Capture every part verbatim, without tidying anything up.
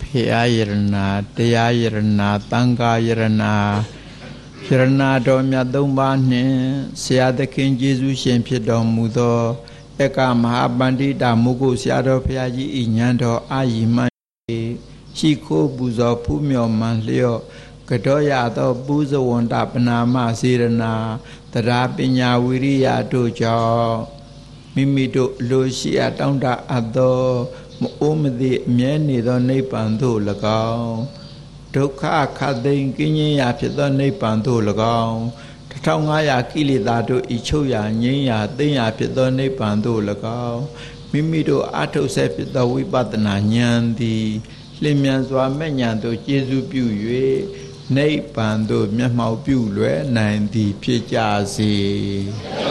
Pia Irna, Dea Irna, Tanga Irna, Irna Domia Dombane, Sia the King Jesus Shempidom Mudo, Eka Mahabandi Damugo Siado Piaji Inyando Ayima, Chico Buzo Pumio Manlio, Katoya do Buzo Wanda Panama Sirena, the Rapinya Wiria Dojo, Mimido Lucia Tonda Ado. Omdi Mieni the Nepando Lagao, Doka Kadin Guinea after the Nepando Lagao, Tongaya Kili Dado Ichoya, Nia, then after the Nepando Lagao, Mimido Ato Sepit the Wibatana Nyandi, Limianzwa Menyando, Jesu Bue, Nepando, Miamau Bule, ninety Pijazi.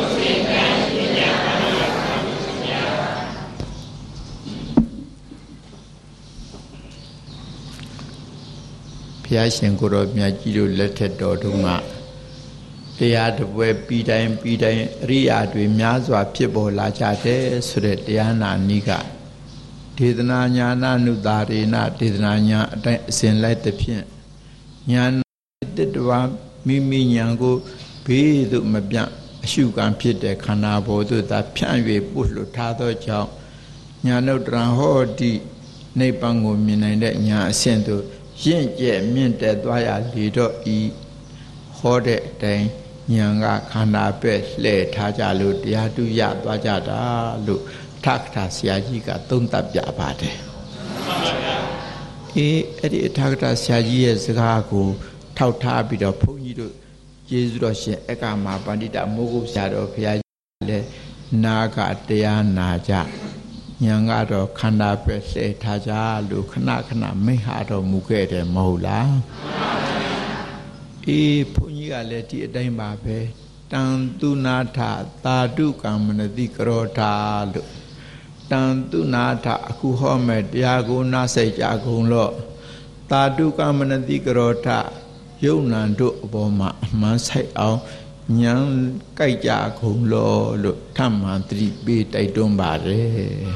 Piashin Guru Miajidu lettered Doduma. They had where Pidine Pidine Riad with Miazwa Pibo Lachate, Suret Diana Niga. Tidana Yana Nudarina, Tidana Sin Light the Pin. Yan did one Mimi Yango, be the Mabian, Shugan Pite Canabo, that Pianwe Buslu Tado Chow. Yano Dranho di Nepango Mina Yan Sento. Yin ye mean that why lido e horde day Yanga Kana bet le Tajalu Diadu Yadwajada Lu Takta Siajiga Tunta Yabate. E Eddie Takta Siaji as Gago Tauta Bido Punido Jesushi Ekama Bandita Mugu Shadow Piaje Naga Dea Naja. Yangado Kanda Pese Taja Lukanakana Mehado Mugede Mola E Punya Leti Daimape Tandunata Tadu Kamanadi Krota Tandunata Kuhome Diago Nase Jagunlo Tadu Kamanadi Krota Yonando Obama Mansai Ao Nyang Kaija Kunglo Look Taman three bit I don't bare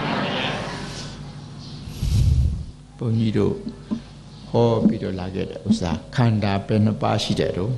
Ponido Ho Pido Laget Usa Kanda Penapashi Dero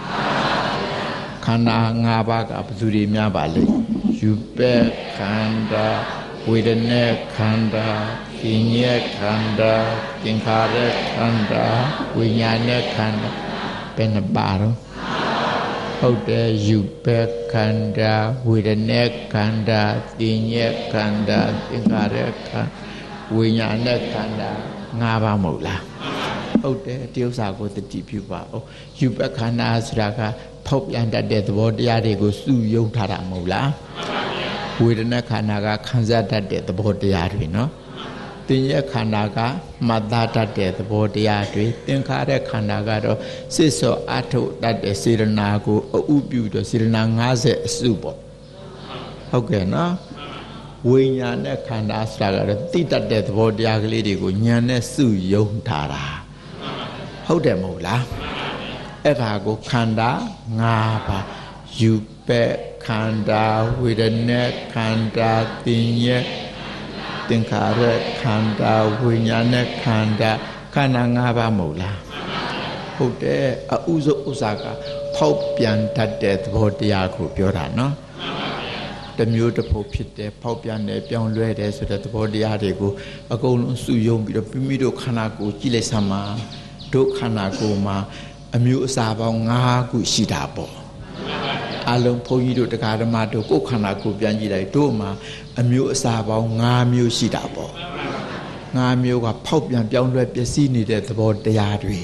Kanda Nabaga Abduri Miabale Yupe Kanda with a neck Kanda Kinya Kanda Kinkare Kanda Winyane Kanda Penabaro. How dare you back Kanda with a neck Kanda, Dinya Kanda, Ingare Kanda, Winyana Kanda, Nava Mola. How dare deals out with the deep you bow. You back Kanda Sraka, Pope Yanda dead body, go sue you Tara Mola. With a neck Kanaga, Kanzata dead the body, no? Dinya Kanaga, Madata dead body, Tinkare Kanagado, Siso Ato that the Siranago, or Ubu, the Siranangaze Subo. Okay, no? Winyane Kanasaga, Tita dead body, ugly, Gunyane Su Yontara. How them Mola? Evago Kanda, Napa, you bet Kanda with a neck Kanda, Dinya. Tinkare Kanda, Winyane Kanda, Kanangaba Mola. Hote a Uzo Usaka, Popian Tadet Vodiaku Piorano. The beautiful pit, Popian, the Pion Lede, so that the Vodiago, a golden Suyom, the Pimido Kanako, Chile Sama, Do Kanagoma, a Musaba Naku Shidabo. Along Poido the Kadamato, Go Kanako, Bianji Doma. A mule sabo, Namu Shidabo. Namu a pop and young repesini that about the yardway.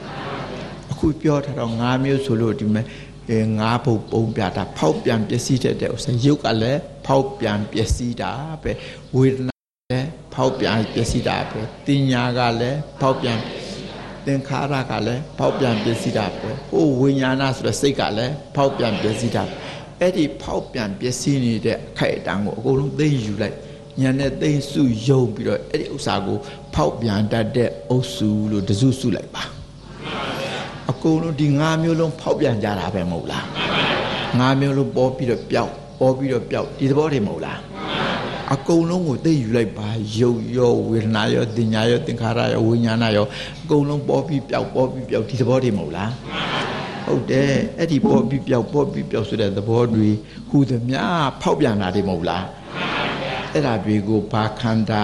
A good piota on Namu Solotime, a Napo Bombiata, pop and Piesita, there was a Yukale, pop and Piesita, with pop and Piesita, Tinyagale, pop and then Caracale, pop and Piesita, oh, Winyanas Vesicale, pop and Piesita. Eddie Pop and Piesini de Kaitango, go they you like Yanet they su yo below Eddie Usago, Pop and that de Osu, the Zusu like ba. A colo di Namulon Pop and Jarabe Mola. Namulo Bobby the Piao, Bobby the Piao, is the body Mola. အကုန်လုံးကိုသိယူလိုက်ပါရုပ်ရောဝေဒနာရောတင်ညာရောသင်္ခါရရောဝိညာဏရောအကုန်လုံးပေါ်ပြီးပြောက်ပေါ်ပြီးပြောက်ဒီသဘောတည်းမဟုတ်လားဟုတ်တယ်အဲ့ဒီပေါ်ပြီးပြောက်ပေါ်ပြီးပြောက်ဆိုတဲ့သဘောတွေဟူသည်များဖောက်ပြန်တာတည်းမဟုတ်လားအဲ့ဒါတွေကိုဘာခန္ဓာ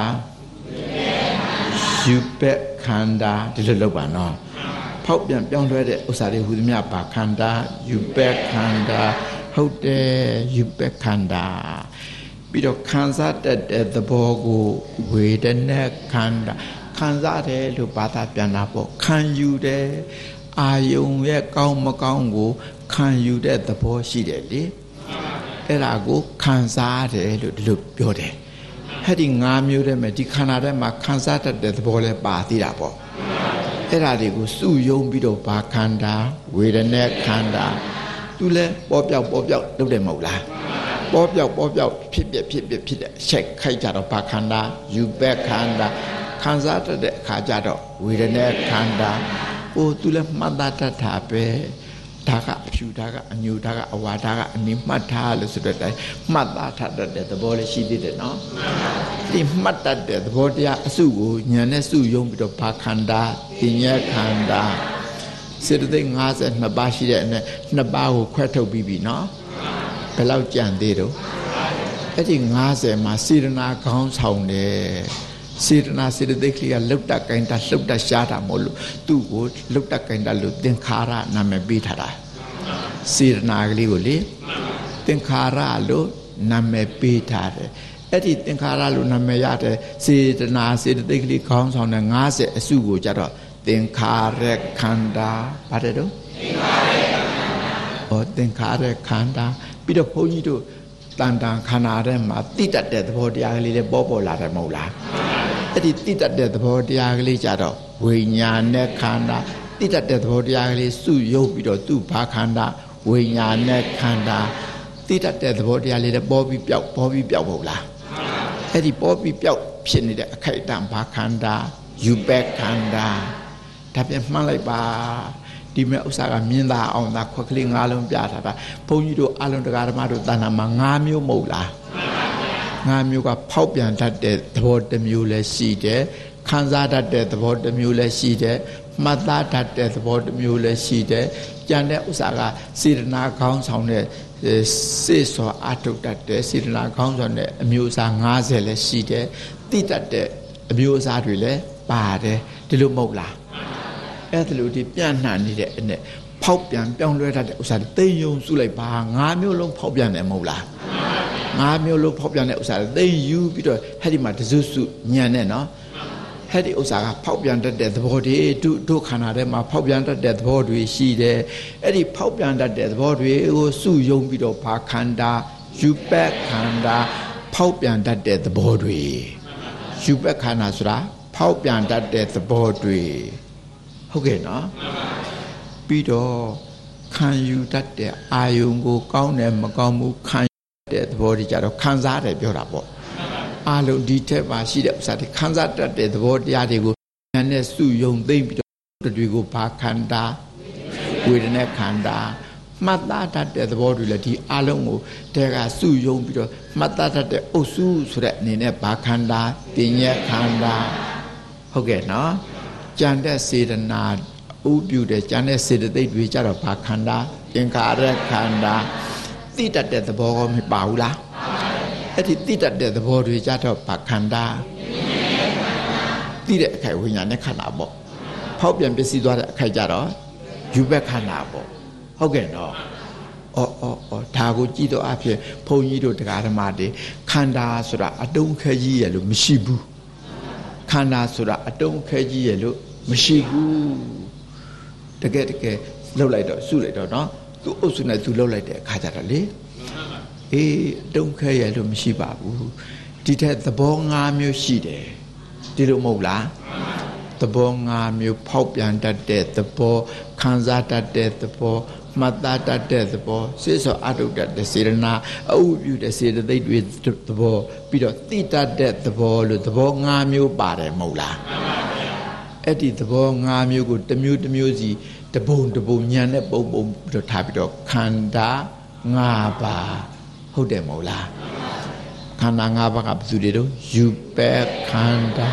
ယူပက်ခန္ဓာဒီလိုလုပ်ပါနော်ဖောက်ပြန်ပြောင်းလဲတဲ့ဥစ္စာတွေဟူသည်များဘာခန္ဓာယူပက်ခန္ဓာဟုတ်တယ်ယူပက်ခန္ဓာပြီးတော့ခံစားတတ်တဲ့သဘောကိုဝေဒနာခန္ဓာခံစားတယ်လို့ဘာသာပြန်တာပေါ့ခံယူတယ်အာယုံရဲ့ကောင်းမကောင်းကိုခံယူတဲ့သဘောရှိတယ်လေအဲ့ဒါကိုခံစားတယ်လို့ဒီလိုပြောတယ်အဲ့ဒီ၅မျိုးတည်းမှာဒီခန္ဓာထဲမှာခံစားတတ်တဲ့သဘောလဲပါသေးတာပေါ့အဲ့ဒါတွေကိုစုယုံပြီးတော့ဘာခန္ဓာဝေဒနာခန္ဓာသူလဲပေါ်ပြောက်ပေါ်ပြောက်လုပ်တယ်မဟုတ်လားပေါ်ပြောက်ပေါ်ပြောက်ဖြစ်ပြဖြစ်ပြဖြစ်တဲ့အချက်ခိုက်ကြတော့ဘာခန္ဓာယူပက်ခန္ဓာခံစားတတ်တဲ့အခါကျတော့ဝေဒနာခန္ဓာဟိုသူလည်းမှတ်သားတတ်တာပဲဒါကအဖြူဒါကအညူဒါကအဝါဒါကအနိမှတ်ထားလို့ဆိုတဲ့အတိုင်းမှတ်သားတတ်တဲ့သဘောလေးရှိသေးတယ်နော်ဒီမှတ်တတ်တဲ့သဘောတရားအစုကိုဉာဏ်နဲ့စုယုံပြီးတော့ဘာခန္ဓာပညာခန္ဓာစေတသိက်၅၂ပါးရှိတဲ့အနက်နှစ်ပါးကိုခွဲထုတ်ပြီးပြီနော်ဘယ်လောက်ကြံသေးတော့အဲ့ဒီ၅၀မှာစေတနာခေါင်းဆောင်တယ်စေတနာစေတသိက်ကလေးကလှုပ်တတ်ကိုင်းတလှုပ်တတ်ရှားတာမဟုတ်လို့သူ့ကိုလှုပ်တတ်ကိုင်းတလို့သင်္ခါရနာမည်ပေးထားတာစေတနာကလေးကိုလေသင်္ခါရလို့နာမည်ပေးထားတယ်အဲ့ဒီသင်္ခါရလို့နာမည်ရတဲ့စေတနာစေတသိက်ကလေးခေါင်းဆောင်တဲ့၅၀အစုကိုကြတော့သင်္ခါရခန္ဓာပါတယ်တော့သင်္ခါရခန္ဓာဟောသင်္ခါရခန္ဓာပြီးတော့ဘုန်းကြီးတို့တန်တန်ခန္ဓာထဲမှာတိတတ်တဲ့သဘောတရားကလေးတွေပေါ်ပေါ်လာတယ်မဟုတ်လားအဲ့ဒီတိတတ်တဲ့သဘောတရားကလေးကြတော့ဝိညာဉ်နဲ့ခန္ဓာတိတတ်တဲ့သဘောတရားကလေးစုယုတ်ပြီးတော့သူ့ဘာခန္ဓာဝိညာဉ်နဲ့ခန္ဓာတိတတ်တဲ့သဘောတရားလေးတွေပေါ်ပြီးပြောက်ပေါ်ပြီးပြောက်မဟုတ်လားအဲ့ဒီပေါ်ပြီးပြောက်ဖြစ်နေတဲ့အခိုက်အတန့်ဘာခန္ဓာယူပက်ခန္ဓာဒါပြန်မှန်းလိုက်ပါဒီမဲ့ဥစ္စာကမြင်သာအောင်သာခွက်ကလေး၅လုံးပြထားတာဘုန်းကြီးတို့အလုံးတရားဓမ္မတို့တဏ္ဍာမှာ၅မျိုးမဟုတ်လား၅မျိုးကဖောက်ပြန်တတ်တဲ့သဘောတစ်မျိုးလည်းရှိတယ်ခံစားတတ်တဲ့သဘောတစ်မျိုးလည်းရှိတယ်မှတ်သားတတ်တဲ့သဘောတစ်မျိုးလည်းရှိတယ်ကြံတဲ့ဥစ္စာကစေတနာခေါင်းဆောင်တဲ့စေစောအထုတ်တတ်တဲ့စေတနာခေါင်းဆောင်တဲ့အမျိုးအစား၅၀လည်းရှိတယ်တိတတ်တဲ့အမျိုးအစားတွေလည်းပါတယ်ဒီလိုမဟုတ်လားအဲ့ဒါလို့ဒီပြန့်နှံ့နေတဲ့အနဲ့ဖောက်ပြန်ပြောင်းလဲတတ်တဲ့ဥစ္စာသိယုံစုလိုက်ပါ၅မျိုးလုံးဖောက်ပြန်တယ်မဟုတ်လား၅မျိုးလုံးဖောက်ပြန်တဲ့ဥစ္စာသိယူပြီးတော့ဟဲ့ဒီမှာတစုစုညံနဲ့နော်ဟဲ့ဒီဥစ္စာကဖောက်ပြန်တတ်တဲ့သဘောတွေဒုဒုခန္ဓာထဲမှာဖောက်ပြန်တတ်တဲ့သဘောတွေရှိတယ်အဲ့ဒီဖောက်ပြန်တတ်တဲ့သဘောတွေကိုစုယုံပြီးတော့ဘာခန္ဓာယူပက်ခန္ဓာဖောက်ပြန်တတ်တဲ့သဘောတွေယူပက်ခန္ဓာဆိုတာဖောက်ပြန်တတ်တဲ့သဘောတွေဟုတ်ကဲ့နော်ပြီးတော့ခံယူတတ်တဲ့အာယုံကိုကောင်းတယ်မကောင်းဘူးခံတဲ့သဘောတွေကြတော့ခံစားတယ်ပြောတာပေါ့အာလုံးဒီထက်ပါရှိတဲ့ဥစ္စာတွေခံစားတတ်တဲ့သဘောတရားတွေကိုဉာဏ်နဲ့စုယုံသိမ့်ပြီးတော့တွေကိုဘာခန္ဓာဝေဒနာခန္ဓာမှတ်သားတတ်တဲ့သဘောတွေလည်းဒီအာလုံးကိုတဲကစုယုံပြီးတော့မှတ်သားတတ်တဲ့အုပ်စုဆိုတဲ့အနေနဲ့ဘာခန္ဓာတင်ညက်ခန္ဓာဟုတ်ကဲ့နော်ကြံတဲ့စေတနာဥပြုတဲ့ကြံတဲ့စေတသိက်တွေကြတော့ဘာခန္ဓာသင်္ခါရခန္ဓာသိတတ်တဲ့သဘောကမပါဘူးလားအဲ့ဒီသိတတ်တဲ့သဘောတွေကြတော့ဘာခန္ဓာသိတဲ့အခိုက်ဝိညာဉ်နဲ့ခန္ဓာပေါ့ဖောက်ပြန်ပစ္စည်းသွားတဲ့အခိုက်ကြတော့ယူဘက်ခန္ဓာပေါ့ဟုတ်ကဲ့နော်အော်အော်အော်ဒါကိုကြည့်တော့အဖြစ်ဘုန်းကြီးတို့တရားဓမ္မတွေခန္ဓာဆိုတာအတုံးခဲကြီးရလို့မရှိဘူးခန္ဓာဆိုတာအတုံးခဲကြီးရလို့မရှိဘူးတကယ်တကယ်လှုပ်လိုက်တော့စုလိုက်တော့နော်သူအုပ်စုနဲ့သူလှုပ်လိုက်တဲ့အခါကျတော့လေအေးတုံးခဲရလို့မရှိပါဘူးဒီထက်သဘော၅မျိုးရှိတယ်ဒီလိုမဟုတ်လားသဘော၅မျိုးဖောက်ပြန်တတ်တဲ့သဘောခံစားတတ်တဲ့သဘောမှတ်သားတတ်တဲ့သဘောစေစောအထုတ်တတ်တဲ့စေရနာအဥပြုတဲ့စေတသိက်တွေသဘောပြီးတော့သိတတ်တဲ့သဘောလို့သဘော၅မျိုးပါတယ်မဟုတ်လားအဲ့ဒီသဘော၅မျိုးကိုတစ်မျိုးတစ်မျိုးစီတပုံတပုံညံနဲ့ပုံပုံပြီးတော့ထားပြီးတော့ခန္ဓာ၅ပါးဟုတ်တယ်မဟုတ်လားခန္ဓာ၅ပါးကဘယ်သူတွေတော့ယူပဲခန္ဓာ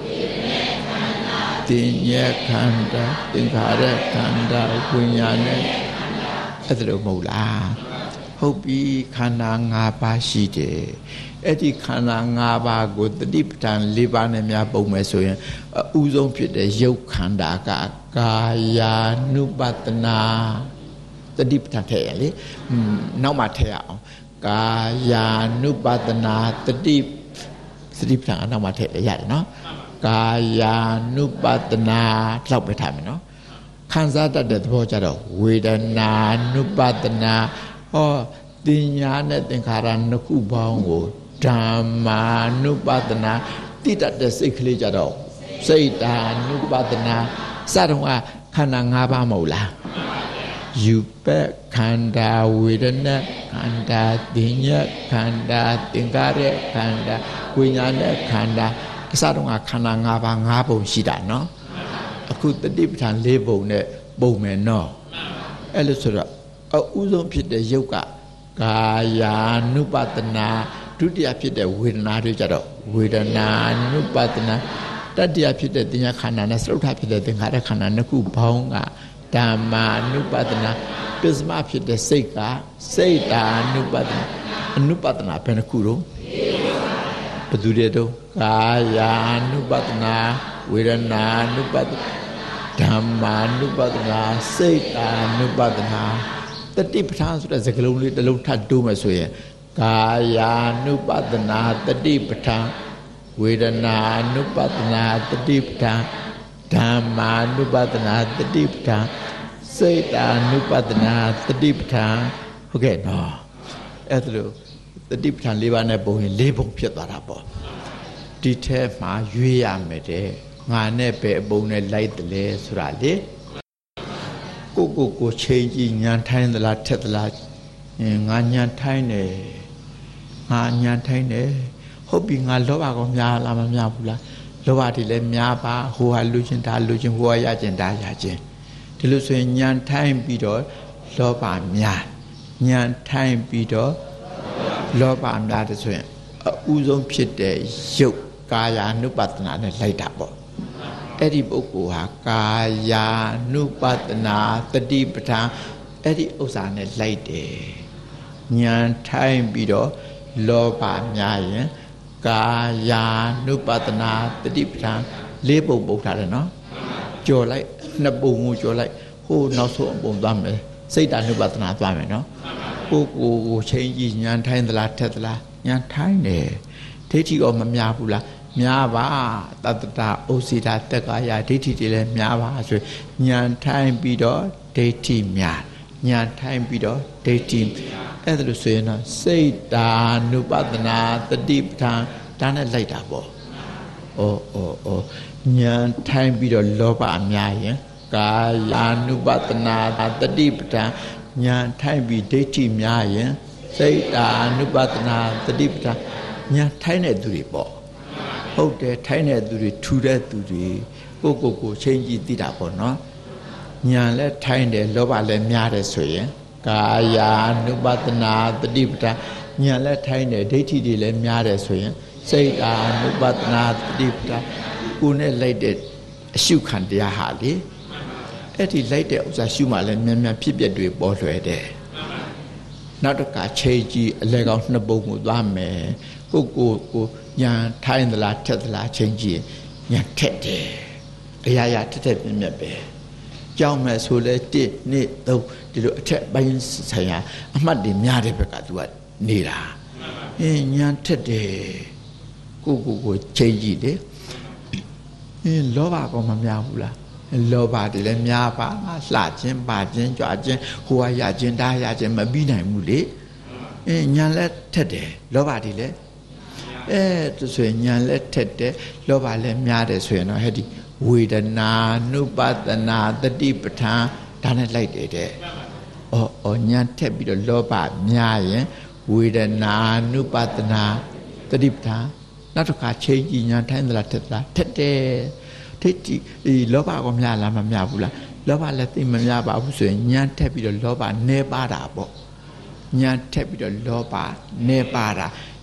တင်ညက်ခန္ဓာသင်္ခါရခန္ဓာဝိညာဉ်နဲ့အဲ့ဒါလို့မဟုတ်လားဟုတ်ပြီခန္ဓာ၅ပါးရှိတယ်အဲ့ဒီခန္ဓာ၅ပါးကိုတတိပဋ္ဌာန်၄ပါးနဲ့များပုံမယ်ဆိုရင်အဥဆုံးဖြစ်တဲ့ရုပ်ခန္ဓာကကာယ ानु ပတနာတတိပဋ္ဌာန်ထည့်ရလေနောက်မှထည့်ရအောင်ကာယ ानु ပတနာတတိတတိပဋ္ဌာန်နောက်မှထည့်ရတယ်နော်ကာယ ानु ပတနာလောက်ပဲထားမယ်နော်ခံစားတတ်တဲ့သဘောကြတော့ဝေဒနာ ानु ပတနာဟောတင်ညာနဲ့သင်္ခါရနှစ်ခုပေါင်းကိုဓမ္မာ ानु ပတနာတိတတ်တဲ့စိတ်ကလေးကြတော့စိတ်တာ ानु ပတနာစတော့ကခန္ဓာ၅ပါးမဟုတ်လားယူပဲခန္ဓာဝေဒနာခန္ဓာတင်ညာခန္ဓာသင်္ခါရခန္ဓာဝိညာဉ်နဲ့ခန္ဓာအစတော့ကခန္ဓာ၅ပါး၅ပုံရှိတာနော်အခုတတိပဋ္ဌာန်၄ပုံနဲ့ပုံမယ်နော်အဲ့လိုဆိုတော့အဥဆုံးဖြစ်တဲ့ရုပ်ကကာယ ानु ပတနာဒုတိယဖြစ်တဲ့ဝေဒနာတွေကြတော့ဝေဒနာ ानु ပတနာတတိယဖြစ်တဲ့တင်ညာခန္ဓာနဲ့သရုပ်ထဖြစ်တဲ့သင်္ခါရခန္ဓာနှစ်ခုပေါင်းကဓမ္မာ ानु ပတနာပစ္စမဖြစ်တဲ့စိတ်ကစိတ်တာ ानु ပတနာ ानु ပတနာဘယ်နှခုတော့ဘယ်သူတွေတော့ကာယ ानु ပတနာဝေဒနာ ानु ပတနာဓမ္မာ ानु ပတနာစိတ်တာ ानु ပတနာတတိပဋ္ဌာန်ဆိုတဲ့စကားလုံးလေးတစ်လုံးထပ်တိုးမယ်ဆိုရင်ကာယ ानु ပတနာတတိပဋ္ဌာန်ဝေဒနာ ानु ပတနာတတိပဋ္ဌာန်ဓမ္မာ ानु ပတနာတတိပဋ္ဌာန်စိတ်တာ ानु ပတနာတတိပဋ္ဌာန်ဟုတ်ကဲ့နော်အဲ့ဒါလို့တတိပဋ္ဌာန်၄ပါးနဲ့ပုံရင်၄ပုံဖြစ်သွားတာပေါ့ဒီထဲမှာရွေးရမယ်တဲ့ငါနဲ့ပဲအပုံနဲ့လိုက်တယ်လေဆိုတာလေကိုကိုကိုချိန်ကြည့်ညာထိုင်းသလားထက်သလားငါညာထိုင်းတယ်ငါညာထိုင်းတယ်ဟုတ်ပြီငါလောဘကောများလားမများဘူးလားလောဘတွေလည်းများပါဟိုဟာလူချင်းဒါလူချင်းဟိုဟာရချင်းဒါရချင်းဒီလိုဆိုရင်ညာထိုင်းပြီးတော့လောဘများညာထိုင်းပြီးတော့လောဘများတဲ့ဆိုရင်အဥဆုံးဖြစ်တဲ့ရုပ်ကာယ ानु ပတနာနဲ့လိုက်တာပေါ့အဲ့ဒီပုဂ္ဂိုလ်ဟာကာယ ानु ပတနာတတိပဋ္ဌာန်အဲ့ဒီဥစ္စာနဲ့လိုက်တယ်ဉာဏ်ထိုင်းပြီးတော့လောဘများရင်ကာယ ानु ပတနာတတိပဋ္ဌာန်လေးပုံပုတ်ထားတယ်နော်ကြော်လိုက်နှစ်ပုံကိုကြော်လိုက်ဟိုနောက်ဆုံးအပုံသွားမယ်စိတ်တ ानु ပတနာသွားမယ်နော်ကိုကိုကိုချိန်ကြည့်ဉာဏ်ထိုင်းသလားထက်သလားဉာဏ်ထိုင်းတယ်ဒိဋ္ဌိရောမများဘူးလားများပါတတ္တဩစီတာတက္ကာယဒိဋ္ဌိတွေလည်းများပါဆိုဉာဏ်ထိုင်းပြီးတော့ဒိဋ္ဌိများဉာဏ်ထိုင်းပြီးတော့ဒိဋ္ဌိအဲ့ဒါလို့ဆိုရင်တော့စိတ်တာ ानु ပတနာတတိပဋ္ဌာန်ဒါနဲ့လိုက်တာပေါ့ဩဩဩဉာဏ်ထိုင်းပြီးတော့လောဘအများရင်ကာယ ानु ပတနာတတိပဋ္ဌာန်ဉာဏ်ထိုင်းပြီးဒိဋ္ဌိများရင်စိတ်တာ ानु ပတနာတတိပဋ္ဌာန်ဉာဏ်ထိုင်းတဲ့သူတွေပေါ့ဟုတ်တယ်ထိုင်းတဲ့သူတွေထူတဲ့သူတွေကိုကိုကိုချင်းကြည့်သိတာပေါ့နော်ညာလည်းထိုင်းတယ်လောဘလည်းများတယ်ဆိုရင်ကာယ ानु ပတနာတတိပဋ္ဌာန်ညာလည်းထိုင်းတယ်ဒိဋ္ဌိတွေလည်းများတယ်ဆိုရင်စိတ်တာ ानु ပတနာတတိပဋ္ဌာန်ကိုနဲ့လိုက်တဲ့အရှုခံတရားဟာလေအဲ့ဒီလိုက်တဲ့ဥစ္စာရှုမှလည်းမြန်မြန်ဖြစ်ပျက်တွေပေါ်လွယ်တယ်နောက်တစ်ခါချိန်ကြည့်အလဲကောင်းနှစ်ပုံကိုသွားမယ်ကိုကိုကိုညာထိုင်းသလားထက်သလားချိန်ကြည့်ညာထက်တယ်အရာရာထက်ထက်ပြင်းပြပဲကြောင်းမဲ့ဆိုလဲတစ်နှစ်သုံးဒီလိုအထက်ပိုင်းဆိုင်ရာအမှတ်တွေများတဲ့ဘက်ကသူကနေတာအင်းညာထက်တယ်ကိုကိုကိုချိန်ကြည့်လေအင်းလောဘကောမများဘူးလားလောဘတွေလည်းများပါငါလှခြင်းပါခြင်းကြွခြင်းဟိုဟာရခြင်းဒါရခြင်းမပြီးနိုင်ဘူးလေအင်းညာလည်းထက်တယ်လောဘတွေလည်းအဲဒါဆိုရင်ညာလည်းထက်တယ်လောဘလည်းများတယ်ဆိုရင်တော့ဟဲ့ဒီဝေဒနာ ानु ပတနာတတိပဋ္ဌာန်ဒါနဲ့လိုက်တယ်တဲ့ဩဩညာထက်ပြီးတော့လောဘများရင်ဝေဒနာ ानु ပတနာတတိပဋ္ဌာန်နောက်တစ်ခါချိန်ကြည့်ညာထိုင်းသလားထက်သလားထက်တယ်ဒိဋ္ဌိဒီလောဘကောများလားမများဘူးလားလောဘလည်းသိမများပါဘူးဆိုရင်ညာထက်ပြီးတော့လောဘနည်းပါတာပေါ့ညာထက်ပြီးတော့လောဘနည်းပါတာ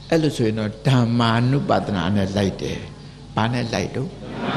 အဲ့လိုဆိုရင်တော့ဓမ္မာနုပဒနာနဲ့လိုက်တယ်ဘာနဲ့လိုက်တော့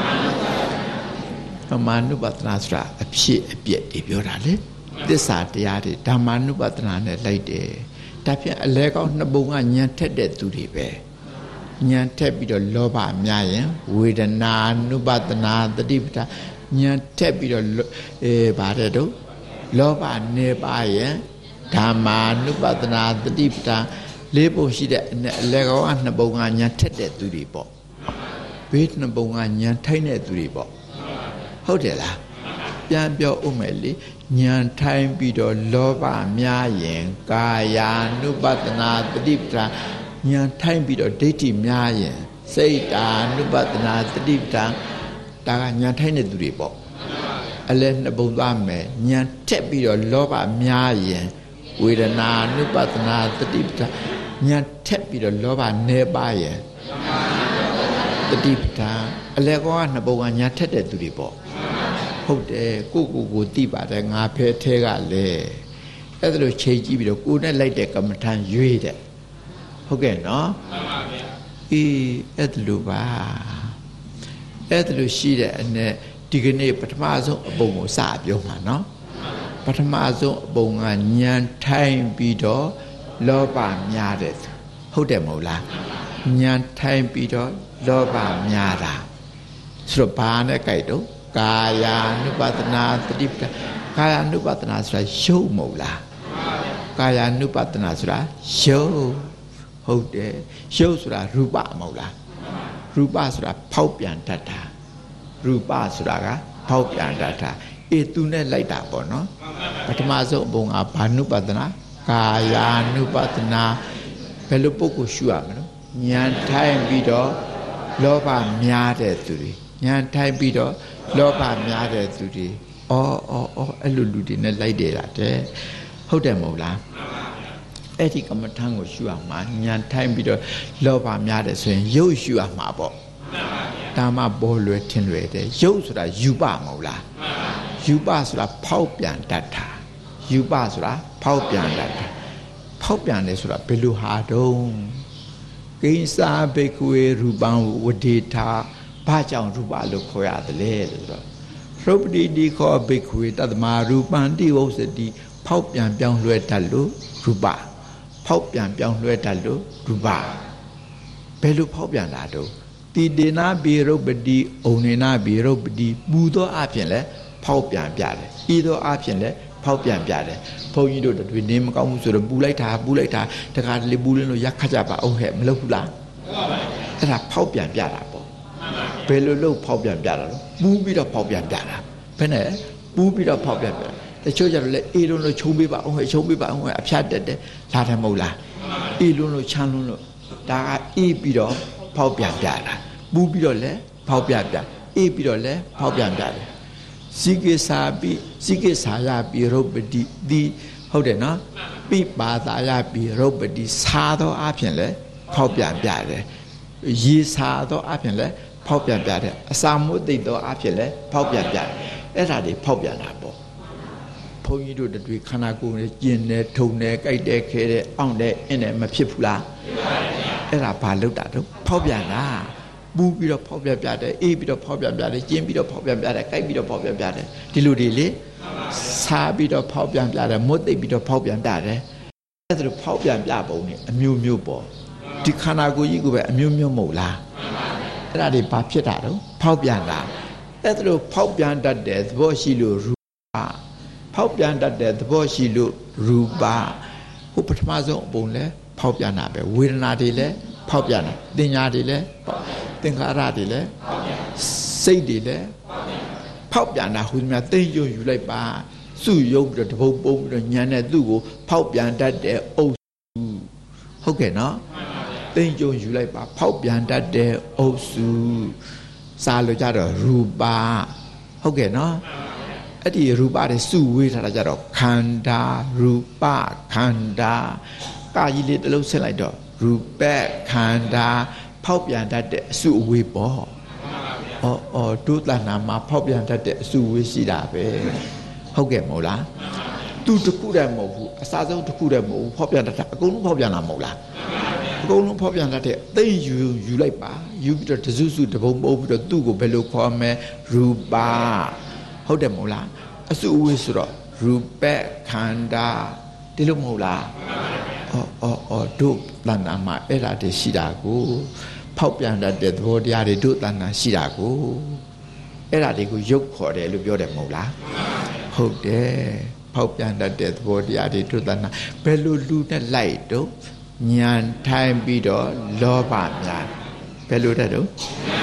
ဓမ္မာနုပဒနာဆိုတာအဖြစ်အပျက်တွေပြောတာလေသစ္စာတရားတွေဓမ္မာနုပဒနာနဲ့လိုက်တယ်ဒါဖြင့်အလဲကောင်းနှစ်ပုံကဉာဏ်ထက်တဲ့သူတွေပဲဉာဏ်ထက်ပြီးတော့လောဘများရင်ဝေဒနာနုပဒနာတတိပဋ္ဌာဉာဏ်ထက်ပြီးတော့အဲဗါတဲ့တော့လောဘနေပါရင်ဓမ္မာနုပဒနာတတိပဋ္ဌာလေးပုံရှိတဲ့အလဲကောင်းကနှစ်ပုံကဉာဏ်ထက်တဲ့သူတွေပေါ့ဘေးနှစ်ပုံကဉာဏ်ထိုက်တဲ့သူတွေပေါ့ဟုတ်တယ်လားပြန်ပြောဦးမယ်လေဉာဏ်ထိုင်ပြီးတော့လောဘများရင်ကာယ ानु ပတနာတတိပဋ္ဌာဉာဏ်ထိုင်ပြီးတော့ဒိဋ္ဌိများရင်စိတ်တာ ानु ပတနာတတိပဋ္ဌာဒါကဉာဏ်ထိုင်တဲ့သူတွေပေါ့အလဲနှစ်ပုံသွားမယ်ဉာဏ်ထက်ပြီးတော့လောဘများရင်ဝေဒနာ ानु ပတနာတတိပဋ္ဌာဉာဏ်ထက်ပြီးတော့လောဘနေပါရင်တတိပဋ္ဌာအလဲကောကနှစ်ပုံကဉာဏ်ထက်တဲ့သူတွေပေါ့ဟုတ်တယ်ကိုကိုကိုသိပါတယ်ငါဖဲထဲကလေအဲ့ဒါလိုချိန်ကြည့်ပြီးတော့ကိုနဲ့လိုက်တဲ့ကမ္မထံရွေးတဲ့ဟုတ်ကဲ့နော်မှန်ပါဗျာအေးအဲ့ဒါလိုပါအဲ့ဒါလိုရှိတဲ့အနဲ့ဒီကနေ့ပထမဆုံးအပုံကိုစပြောမှာနော်ပထမဆုံးအပုံကဉာဏ်ထိုင်ပြီးတော့လောဘများတဲ့ဟုတ်တယ်မဟုတ်လားဉာဏ်ထိုင်ပြီးတော့လောဘများတာဆိုတော့ဘာနဲ့ကြိုက်တော့ကာယ ानु ပတနာတတိပဋ္ဌာကာယ ानु ပတနာဆိုတာရုပ်မဟုတ်လားကာယ ानु ပတနာဆိုတာရုပ်ဟုတ်တယ်ရုပ်ဆိုတာရူပမဟုတ်လားရူပဆိုတာဖောက်ပြန်တတ်တာရူပဆိုတာကဖောက်ပြန်တတ်တာအေးသူနဲ့လိုက်တာပေါ့နော်ပထမဆုံးအပုံကဘာ ानु ပတနာကာယ ानु ပတနာဘယ်လိုပုဂ္ဂိုလ်ရှုရမလဲဉာဏ်ထိုင်ပြီးတော့လောဘများတဲ့သူတွေဉာဏ်ထိုင်ပြီးတော့လောဘများတဲ့သူတွေအော်အော်အော်အဲ့လိုလူတွေနဲ့လိုက်တယ်လားတဲ့ဟုတ်တယ်မဟုတ်လားအဲ့ဒီကမ္မထံကိုရှုရမှာဉာဏ်ထိုင်ပြီးတော့လောဘများတယ်ဆိုရင်ရုပ်ရှုရမှာပေါ့ဒါမှပေါ်လွယ်ထင်လွယ်တယ်ရုပ်ဆိုတာယူပမဟုတ်လားယူပဆိုတာဖောက်ပြန်တတ်တာယူပဆိုတာဖောက်ပြန်တတ်တာဖောက်ပြန်တယ်ဆိုတာဘယ်လိုဟာတုံးကိစ္စာဘိက္ခဝေရူပံဝဒေထာဘာကြောင့်ရူပလို့ခေါ်ရတယ်လဲလို့ဆိုတော့ရုပ်ပတိဒီခောဘိက္ခဝေတတ္တမရူပံတိဝုစတိဖောက်ပြန်ပြောင်းလဲတတ်လို့ရူပဖောက်ပြန်ပြောင်းလဲတတ်လို့ရူပဘယ်လိုဖောက်ပြန်လာတော့တိတေနာဘေရုပ်ပတိဩနေနာဘေရုပ်ပတိပူသောအဖြစ်လဲဖောက်ပြန်ပြတယ်ဤသောအဖြစ်လဲဖောက်ပြန်ပြတယ်ဘုန်းကြီးတို့တွေနေမကောင်းဘူးဆိုတော့ပူလိုက်တာပူလိုက်တာတခါလေပူလင်းလို့ရက်ခတ်ကြပါအောင်ဟဲ့မလုပ်ဘူးလားအဲ့ဒါဖောက်ပြန်ပြတာပေါ့ဘယ်လိုလုပ်ဖောက်ပြန်ပြတာလဲပူပြီးတော့ဖောက်ပြန်ပြတာဘယ်နဲ့ပူပြီးတော့ဖောက်ပြန်ပြတချို့ကျတော့လေအေးလုံးလို့ခြုံပေးပါအောင်ဟဲ့ခြုံပေးပါအောင်ဟဲ့အဖျားတက်တယ်လာတယ်မဟုတ်လားအေးလုံးလို့ချမ်းလုံးလို့ဒါကအေးပြီးတော့ဖောက်ပြန်ပြတာပူပြီးတော့လေဖောက်ပြန်ပြအေးပြီးတော့လေဖောက်ပြန်ပြတယ်စိကိစာပိစိကိစာယပိရုပ္ပတိဒီဟုတ်တယ်နော်ပိပါတာယပိရုပ္ပတိစာသောအဖြစ်လဲဖောက်ပြန်ပြတယ်ရေစာသောအဖြစ်လဲဖောက်ပြန်ပြတယ်အစာမွတ်သိသောအဖြစ်လဲဖောက်ပြန်ပြတယ်အဲ့ဒါတွေဖောက်ပြန်တာပေါ့ဘုန်းကြီးတို့တွေခန္ဓာကိုယ်နဲ့ကျင်တယ်ထုံတယ်ကြိုက်တယ်ခဲတယ်အောင့်တယ်အင်းတယ်မဖြစ်ဘူးလားအဲ့ဒါဘာလုပ်တာတော့ဖောက်ပြန်တာပူပြီးတော့ဖောက်ပြပြတယ်အေးပြီးတော့ဖောက်ပြပြတယ်ကျင်းပြီးတော့ဖောက်ပြပြတယ်ကြိုက်ပြီးတော့ဖောက်ပြပြတယ်ဒီလိုတွေလေစားပြီးတော့ဖောက်ပြန်ပြတယ်မွတ်သိပ်ပြီးတော့ဖောက်ပြန်ပြတယ်အဲ့ဒါလိုဖောက်ပြန်ပြပုံနဲ့အမျိုးမျိုးပေါ့ဒီခန္ဓာကိုယ်ကြီးကိုပဲအမျိုးမျိုးမဟုတ်လားအဲ့ဒါတွေဘာဖြစ်တာတော့ဖောက်ပြန်တာအဲ့ဒါလိုဖောက်ပြန်တတ်တဲ့သဘောရှိလို့ရူပဖောက်ပြန်တတ်တဲ့သဘောရှိလို့ရူပဟိုပထမဆုံးအပုံလဲဖောက်ပြန်တာပဲဝေဒနာတွေလဲဖောက်ပြန်တာတင်ညာတွေလဲသင်္ခါရတွေလဲစိတ်တွေလဲဖောက်ပြန်တာဟိုမြတ်သိယုံယူလိုက်ပါစုယုံပြီးတော့တပုတ်ပုံပြီးတော့ညံတဲ့သူ့ကိုဖောက်ပြန်တတ်တဲ့အုပ်စုဟုတ်ကဲ့နော်သိယုံယူလိုက်ပါဖောက်ပြန်တတ်တဲ့အုပ်စုစားလို့ကြတော့ရူပဟုတ်ကဲ့နော်အဲ့ဒီရူပတွေစုဝေးထားတာကြတော့ခန္ဓာရူပခန္ဓာကာကြီးလေးတစ်လုံးဆင်းလိုက်တော့ရူပခန္ဓာဖောက်ပြန်တတ်တဲ့အစုအဝေးပေါ့။အော်အော်ဒုသနာမှာဖောက်ပြန်တတ်တဲ့အစုအဝေးရှိတာပဲ။ဟုတ်ကဲ့မဟုတ်လား။သူတခုတည်းမဟုတ်ဘူး။အစားဆုံးတခုတည်းမဟုတ်ဘူး။ဖောက်ပြန်တတ်တာအကုန်လုံးဖောက်ပြန်တာမဟုတ်လား။အကုန်လုံးဖောက်ပြန်တတ်တဲ့သိယူယူလိုက်ပါယူပြီးတော့တစုစုတပုံပုံပြီးတော့သူ့ကိုဘယ်လိုခေါ်မလဲရူပါဟုတ်တယ်မဟုတ်လားအစုအဝေးဆိုတော့ရူပခန္ဓာဒီလိုမဟုတ်လားအော်အော်အော်တို့တဏ္ဍာမှာအဲ့ဒါတည်းရှိတာကိုဖောက်ပြန်တတ်တဲ့သဘောတရားတွေတို့တဏ္ဍာရှိတာကိုအဲ့ဒါတွေကိုရုပ်ခေါ်တယ်လို့ပြောတယ်မဟုတ်လားဟုတ်တယ်ဖောက်ပြန်တတ်တဲ့သဘောတရားတွေတို့တဏ္ဍာဘယ်လိုလူနဲ့လိုက်တော့ဉာဏ်ထိုင်ပြီးတော့လောဘများဘယ်လိုတဲ့တော့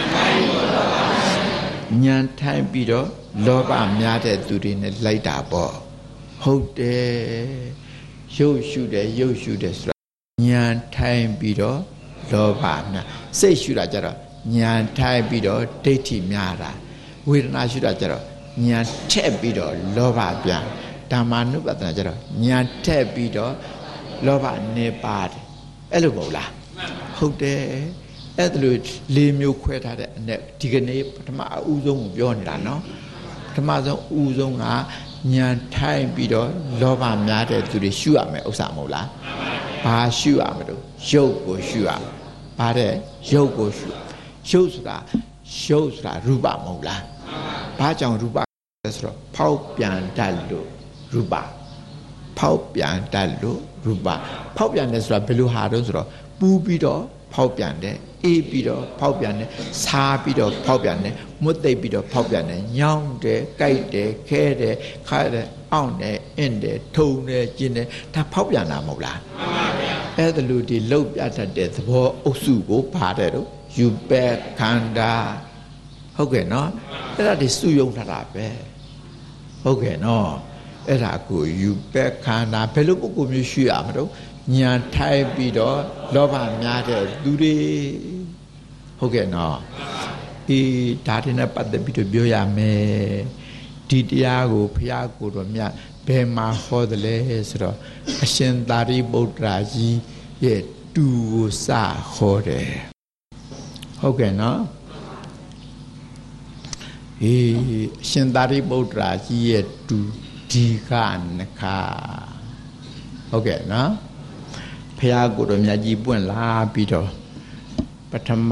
ဉာဏ်ထိုင်ပြီးတော့လောဘများတဲ့သူတွေနဲ့လိုက်တာပေါ့ဟုတ်တယ်ရုပ်ရှုတယ်ရုပ်ရှုတယ်ဆိုတာဉာဏ်ထိုင်ပြီးတော့လောဘများစိတ်ရှုတာကြတော့ဉာဏ်ထိုင်ပြီးတော့ဒိဋ္ဌိများတာဝေဒနာရှုတာကြတော့ဉာဏ်ထက်ပြီးတော့လောဘပြန်ဓမ္မာနုပဒနာကြတော့ဉာဏ်ထက်ပြီးတော့လောဘနေပါတယ်အဲ့လိုမဟုတ်လားဟုတ်တယ်အဲ့ဒါလိုလေးမျိုးခွဲထားတဲ့အ내ဒီကနေ့ပထမအဦးဆုံးကိုပြောနေတာနော်ပထမဆုံးအဦးဆုံးကဉာဏ်ထိုင်ပြီးတော့လောဘများတဲ့သူတွေရှုရမယ်ဥစ္စာမဟုတ်လားဘာရှုရမလို့ရုပ်ကိုရှုရဘာတဲ့ရုပ်ကိုရှုရုပ်ဆိုတာရုပ်ဆိုတာရူပမဟုတ်လားဘာကြောင့်ရူပလဲဆိုတော့ဖောက်ပြန်တတ်လို့ရူပဖောက်ပြန်တတ်လို့ရူပဖောက်ပြန်တယ်ဆိုတာဘယ်လိုဟာတော့ဆိုတော့ပူပြီးတော့ဖောက်ပြန်တယ်အေးပြီးတော့ဖောက်ပြန်တယ်စားပြီးတော့ဖောက်ပြန်တယ်မွတ်သိပ်ပြီးတော့ဖောက်ပြန်တယ်ညောင်းတယ်ကြိုက်တယ်ခဲတယ်ခါတယ်အောင့်တယ်အင့်တယ်ထုံတယ်ကျင်တယ်ဒါဖောက်ပြန်တာမဟုတ်လားမှန်ပါဗျာအဲ့ဒါလိုဒီလောက်ပြတတ်တဲ့သဘောအုပ်စုကိုပါတယ်တော့ယူပဲခန္ဓာဟုတ်ကဲ့နော်အဲ့ဒါဒီစုယုံထားတာပဲဟုတ်ကဲ့နော်အဲ့ဒါကိုယူပဲခန္ဓာဘယ်လိုပုဂ္ဂိုလ်မျိုးရှိရမလို့ညာထိုက်ပြီးတော့လောဘများတဲ့သူတွေဟုတ်ကဲ့နော်အေးဒါတွေနဲ့ပတ်သက်ပြီးတော့ပြောရမယ်ဒီတရားကိုဘုရားကိုယ်တော်မြတ်ဘယ်မှာဟောတယ်လဲဆိုတော့အရှင်သာရိပုတ္တရာကြီးရဲ့တူကိုစဟောတယ်ဟုတ်ကဲ့နော်အေးအရှင်သာရိပုတ္တရာကြီးရဲ့တူဒီကနခဟုတ်ကဲ့နော်ဖះကိုယ်တော်မြတ်ကြီးပွင့်လာပြီးတော့ပထမ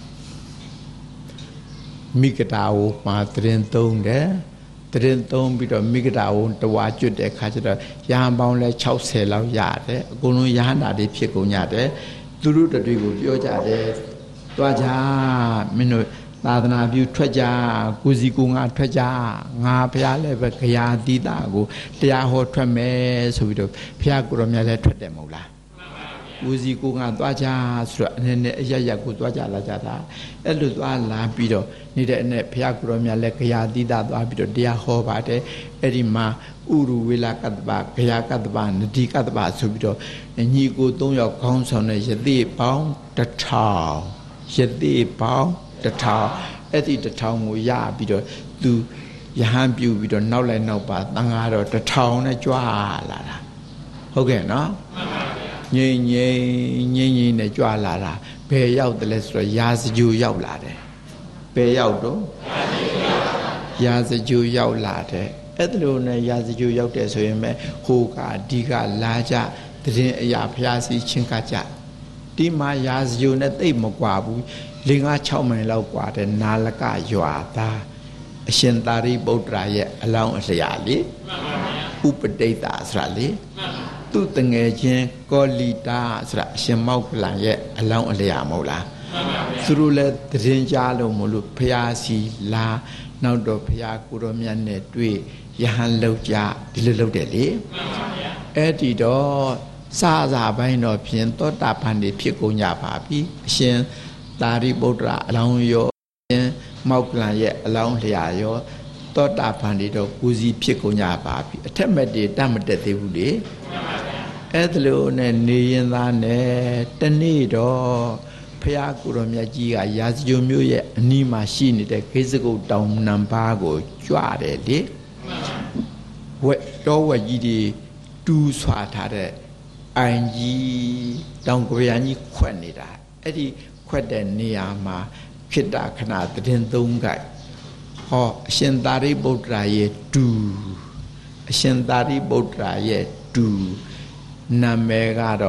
မိဂဒာဝမှာတရင်သုံးတယ်တရင်သုံးပြီးတော့မိဂဒာဝတဝါကျွတ်တဲ့ခါကျတော့ရဟန်းပေါင်းလဲ၆၀လောက်ရတယ်အကုန်လုံးရဟန္တာတွေဖြစ်ကုန်ကြတယ်သူတို့တွေကိုပြောကြတယ်သွားကြမင်းတို့သာသနာပြုထွက်ကြကိုစီကိုငါထွက်ကြငါဖះလည်းပဲခရာတိတာကိုတရားဟောထွက်မယ်ဆိုပြီးတော့ဖះကိုယ်တော်မြတ်လည်းထွက်တယ်မဟုတ်လားဦးစီကိုငါသွားကြဆိုတော့အနေနဲ့အရရက်ကိုသွားကြလာကြတာအဲ့လိုသွားလာပြီးတော့နေတဲ့အနေဘုရားကိုယ်တော်မြတ်လည်းခရာတိတာသွားပြီးတော့တရားဟောပါတယ်အဲ့ဒီမှာဥရဝေလကတ္တပခရာကတ္တပနတိကတ္တပဆိုပြီးတော့ညီကိုသုံးယောက်ခေါင်းဆောင်တဲ့ယသိပေါင်းတစ်ထောင်ယသိပေါင်းတစ်ထောင်အဲ့ဒီတစ်ထောင်ကိုရပြီးတော့သူယဟန်ပြုပြီးတော့နောက်လိုက်နောက်ပါတန်ဃာတော်တစ်ထောင်နဲ့ကြွားလာတာဟုတ်ကဲ့နော်ငိမ့်ငိမ့်ငိမ့်ငိမ့်နဲ့ကြွလာတာဘယ်ရောက်တယ်လဲဆိုတော့ရာဇဂျူရောက်လာတယ်ဘယ်ရောက်တော့ရာဇဂျူရောက်လာတယ်အဲ့ဒါလိုနဲ့ရာဇဂျူရောက်တယ်ဆိုရင်ပဲဟိုကအဓိကလာကြတရင်အရာဖျားစီချင်းကကြဒီမှာရာဇဂျူနဲ့တိတ်မကွာဘူး၄၅၆မိုင်လောက်ကွာတယ်နာလကရွာသားအရှင်သာရိပုတ္တရာရဲ့အလောင်းအလျာလေဥပတိတ်တာဆိုတာလေသူ့တငယ်ချင်းကောလီတာဆိုတာအရှင်မောက္ကလန်ရဲ့အလောင်းအလျာမဟုတ်လားသူတို့လည်းတရင်ကြားလို့မလို့ဖျားစီလာနောက်တော့ဖျားကိုတော်မြတ်နဲ့တွေ့ယဟန်လောက်ကြဒီလိုလုပ်တယ်လေအဲ့ဒီတော့စာစာပိုင်းတော့ဖြင့်သောတာပန်တွေဖြစ်ကုန်ကြပါပြီအရှင်သာရိပုတ္တရာအလောင်းရောအရှင်မောက္ကလန်ရဲ့အလောင်းလျာရောသောတာပန်တွေတော့ကိုယ်စီဖြစ်ကုန်ကြပါပြီအထက်မဲ့တွေတတ်မတက်သေးဘူးလေအဲ့ဒါလို့နဲ့နေရင်သားနဲ့တနေ့တော့ဖះကိုယ်တော်မြတ်ကြီးကရာဇဂိုမျိုးရဲ့အနီးမှာရှိနေတဲ့ခေစကုတ်တောင်နံပါးကိုကြွတယ်လေဝက်တော်ဝက်ကြီးတွေတူးဆွာထားတဲ့အိုင်ကြီးတောင်ကြရန်ကြီးခွက်နေတာအဲ့ဒီခွက်တဲ့နေရာမှာခိတ္တခဏတည်သုံးခိုက်ဟောအရှင်သာရိပုတ္တရာရဲ့တူအရှင်သာရိပုတ္တရာရဲ့တူနာမည်ကတော့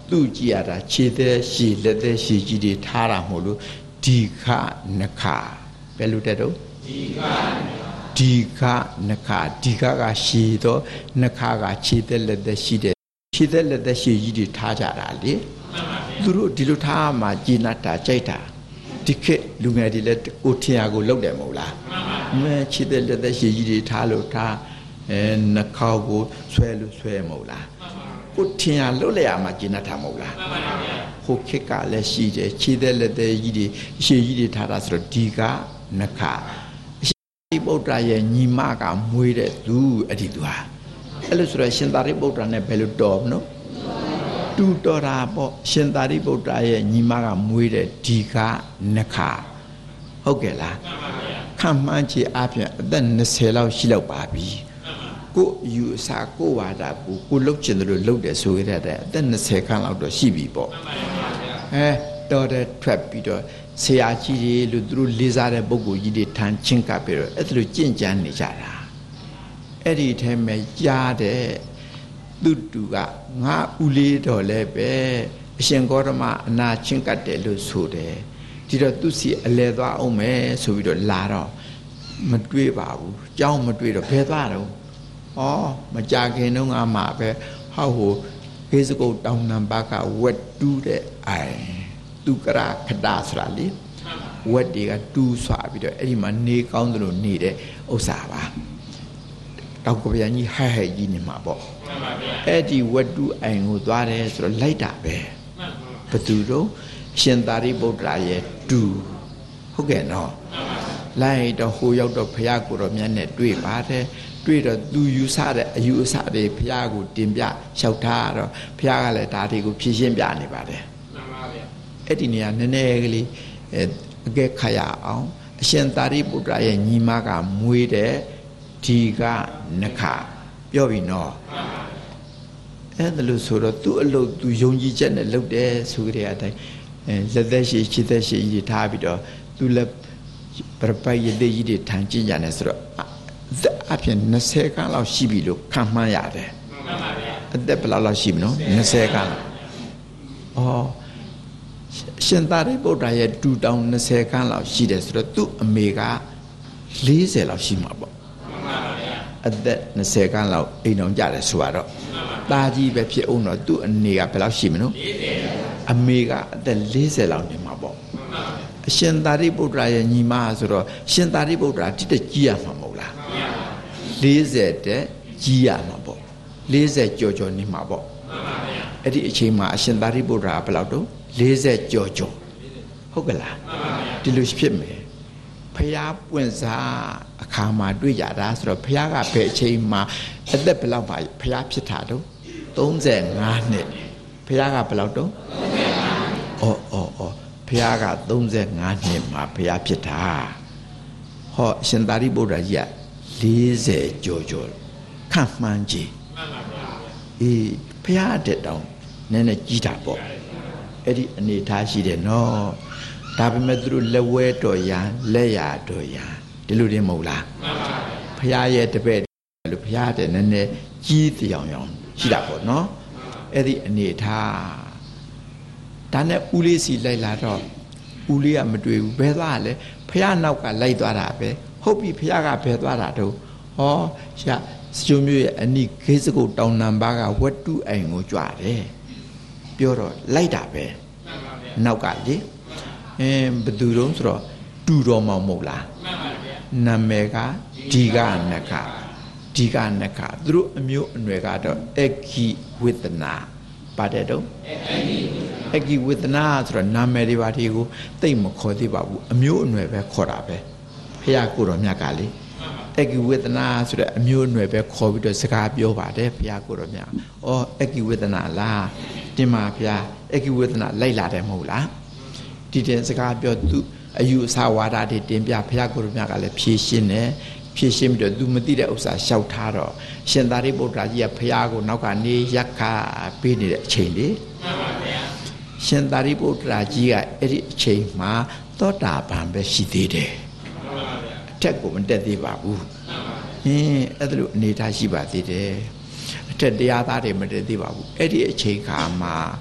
သူကြည့်ရတာခြေသက်ရှည်လက်သက်ရှည်ကြီးတွေထားတာမဟုတ်လို့ဒီခနခဘယ်လိုတဲ့တော့ဒီခဒီခနခဒီခကရှည်တော့နခကခြေသက်လက်သက်ရှိတဲ့ခြေသက်လက်သက်ရှည်ကြီးတွေထားကြတာလေသူတို့ဒီလိုထားမှဂျင်းတာကြိုက်တာဒီခေတ်လူငယ်တွေလည်းကိုထင်ရကိုလောက်တယ်မဟုတ်လားမဲခြေသက်လက်သက်ရှည်ကြီးတွေထားလို့ထားအဲနှခေါက်ကိုဆွဲလို့ဆွဲမဟုတ်လားကိုထင်ရလွတ်လျာမှာကျင့်တတ်တာမဟုတ်လားဟိုခေတ်ကလည်းရှိတယ်ခြေသက်လက်သက်ကြီးတွေရှည်ကြီးတွေထားတာဆိုတော့ဒီကနှခဒီဗုဒ္ဓရဲ့ညီမကမွေးတဲ့သူအဲ့ဒီသူဟာအဲ့လိုဆိုတော့ရှင်သာရိပုတ္တရာနဲ့ဘယ်လိုတော်မလို့တူတော်တာပေါ့ရှင်သာရိပုတ္တရာရဲ့ညီမကမွေးတဲ့ဒီကနှခဟုတ်ကဲ့လားခံမှန်းချေအပြင်အသက်၂၀လောက်ရှိလောက်ပါပြီကိုယူအစာကိုဝါဒကိုကိုလှုပ်ချင်တယ်လို့လှုပ်တယ်ဆိုရတဲ့အသက်၂၀ခန့်လောက်တော့ရှိပြီပေါ့အဲတော်တဲ့ထွက်ပြီးတော့ဆရာကြီးတွေလို့သူတို့လေးစားတဲ့ပုဂ္ဂိုလ်ကြီးတွေထမ်းချင်းကပ်ပြီးတော့အဲ့ဒါလိုကြင့်ကြမ်းနေကြတာအဲ့ဒီထဲမှာကြားတဲ့သူတူကငါဦးလေးတော်လည်းပဲအရှင်ဂေါတမအနာချင်းကပ်တယ်လို့ဆိုတယ်ဒီတော့သူစီအလဲသွားအောင်မယ်ဆိုပြီးတော့လာတော့မတွေးပါဘူးကြောင်းမတွေးတော့ဘယ်သွားတော့ဩမကြခင်တော့ငါမှာပဲဟောက်ဟိုခေစကုတ်တောင်နံပါတ်ကဝက်တူးတဲ့အိုင်သူကရခတာဆိုတာလေဝက်တွေကတူးဆွာပြီးတော့အဲ့ဒီမှာနေကောင်းသလိုနေတဲ့ဥစ္စာပါတောက်ကပြန်ကြီးဟဲ့ဟဲ့ကြီးနေမှာပေါ့အဲ့ဒီဝက်တူးအိုင်ကိုသွားတယ်ဆိုတော့လိုက်တာပဲဘသူတို့ရှင်သာရိပုတ္တရာရဲ့တူဟုတ်ကဲ့နော်လိုက်တော့ဟိုရောက်တော့ဘုရားကိုယ်တော်မြတ်နဲ့တွေ့ပါတယ်တွေ့တော့သူယူဆတဲ့အယူအဆတွေဘုရားကိုတင်ပြလျှောက်ထားတော့ဘုရားကလည်းဒါတွေကိုဖြည့်ရှင်းပြနေပါတယ်မှန်ပါဗျအဲ့ဒီနေရာနည်းနည်းကလေးအကဲခရအောင်အရှင်သာရိပုတ္တရာရဲ့ညီမကမွေးတဲ့ဒီကနခပြောပြီနော်အဲ့ဒါလို့ဆိုတော့သူ့အလုပ်သူယုံကြည်ချက်နဲ့လုပ်တယ်ဆိုကြတဲ့အတိုင်းလက်သက်ရှိခြေသက်ရှိကြီးထားပြီးတော့သူလည်းပရပိုက်ရည်ကြီးတွေထန်ကျင်ကြတယ်ဆိုတော့အပြင်၂၀ခန်းလောက်ရှိပြီလို့ခံမှန်းရတယ်မှန်ပါဗျာအသက်ဘယ်လောက်လောက်ရှိမလို့၂၀ခန်းအော်ရှင်သာရိပုတ္တရာရဲ့တူတောင်၂၀ခန်းလောက်ရှိတယ်ဆိုတော့သူ့အမေက၄၀လောက်ရှိမှာပေါ့မှန်ပါဗျာအသက်၂၀ခန်းလောက်အိမ်အောင်ကြတယ်ဆိုတော့တာကြီးပဲဖြစ်အောင်တော့သူ့အနေကဘယ်လောက်ရှိမလို့၄၀အမေကအသက်၄၀လောက်နေမှာပေါ့မှန်ပါဗျာအရှင်သာရိပုတ္တရာရဲ့ညီမဆိုတော့ရှင်သာရိပုတ္တရာတိတက်ကြီးရမှာမဟုတ်လား၄၀တဲ့ကြီးရမှာပေါ့၄၀ကြော်ကြော်နေမှာပေါ့အဲ့ဒီအချိန်မှာအရှင်သာရိပုတ္တရာဘယ်လောက်တော့၄၀ကြော်ကြော်ဟုတ်ကလားဒီလိုဖြစ်မယ်ဖျားပွင့်စားအခါမှာတွေ့ကြတာဆိုတော့ဖျားကဘယ်အချိန်မှာအသက်ဘယ်လောက်ပါဖျားဖြစ်တာတော့၃၅နှစ်ဖျားကဘယ်လောက်တော့အော်အော်အော်ဖျားက၃၅နှစ်မှာဖျားဖြစ်တာဟောအရှင်သာရိပုတ္တရာကြီးက၄၀ကျော်ကျော်ခန့်မှန်းကြည့်မှန်ပါဗျာအေးဖျားတဲ့တောင်နည်းနည်းကြီးတာပေါ့အဲ့ဒီအနေထားရှိတယ်နော်ဒါပေမဲ့သူတို့လက်ဝဲတော်ရန်လက်ရတော်ရန်ဒီလိုတင်မဟုတ်လားမှန်ပါဗျာဖျားရဲ့တပည့်လို့ဖျားတဲ့နည်းနည်းကြီးတောင်ရောင်ရှိတာပေါ့နော်အဲ့ဒီအနေထားဒါနဲ့ဦးလေးစီလိုက်လာတော့ဦးလေးကမတွေ့ဘူးဘယ်သွားလဲဖျားနောက်ကလိုက်သွားတာပဲဟုတ်ပြီဖျားကဘယ်သွားတာတော့ဟောရှာစကြုံမျိုးရဲ့အနိခေစကုတ်တောင်နံပါကဝတ္တုအိမ်ကိုကြွတယ်ပြောတော့လိုက်တာပဲနောက်ကလေအင်းဘသူတုံးဆိုတော့တူတော်မောင်မဟုတ်လားမှန်ပါဗျာနာမည်ကဒီကနခဒီကနခသူတို့အမျိုးအနွယ်ကတော့အဂိဝေဒနာပါတယ်တော့အဂိဝေဒနာဆိုတော့နာမည်တွေပါဒီကိုတိတ်မခေါ်သေးပါဘူးအမျိုးအနွယ်ပဲခေါ်တာပဲဖះကိုတော်မြတ်ကလေအဂိဝေဒနာဆိုတဲ့အမျိုးအနွယ်ပဲခေါ်ပြီးတော့စကားပြောပါတယ်ဖះကိုတော်မြတ်ဩအဂိဝေဒနာလားတင်ပါဖះအဂိဝေဒနာလိုက်လာတယ်မဟုတ်လားဒီတဲ့စကားပြောသူအယူအဆဝါဒတွေတင်ပြဖះကိုတော်မြတ်ကလည်းဖြည့်ရှင်းတယ်ဖြည့်ရှင်းပြီးတော့သူမသိတဲ့ဥစ္စာလျှောက်ထားတော့ရှင်သာရိပုတ္တရာကြီးကဖះကိုနောက်ကနေရက်ခပေးနေတဲ့အချိန်လေမှန်ပါဗျာရှင်သာရိပုတ္တရာကြီးကအဲ့ဒီအချိန်မှာသောတာပန်ပဲရှိသေးတယ်မှန်ပါဗျာအထက်ကိုမတက်သေးပါဘူးမှန်ပါအင်းအဲ့ဒါလိုအနေထားရှိပါသေးတယ်အထက်တရားသားတွေမတက်သေးပါဘူးအဲ့ဒီအချိန်ခါမှာဟ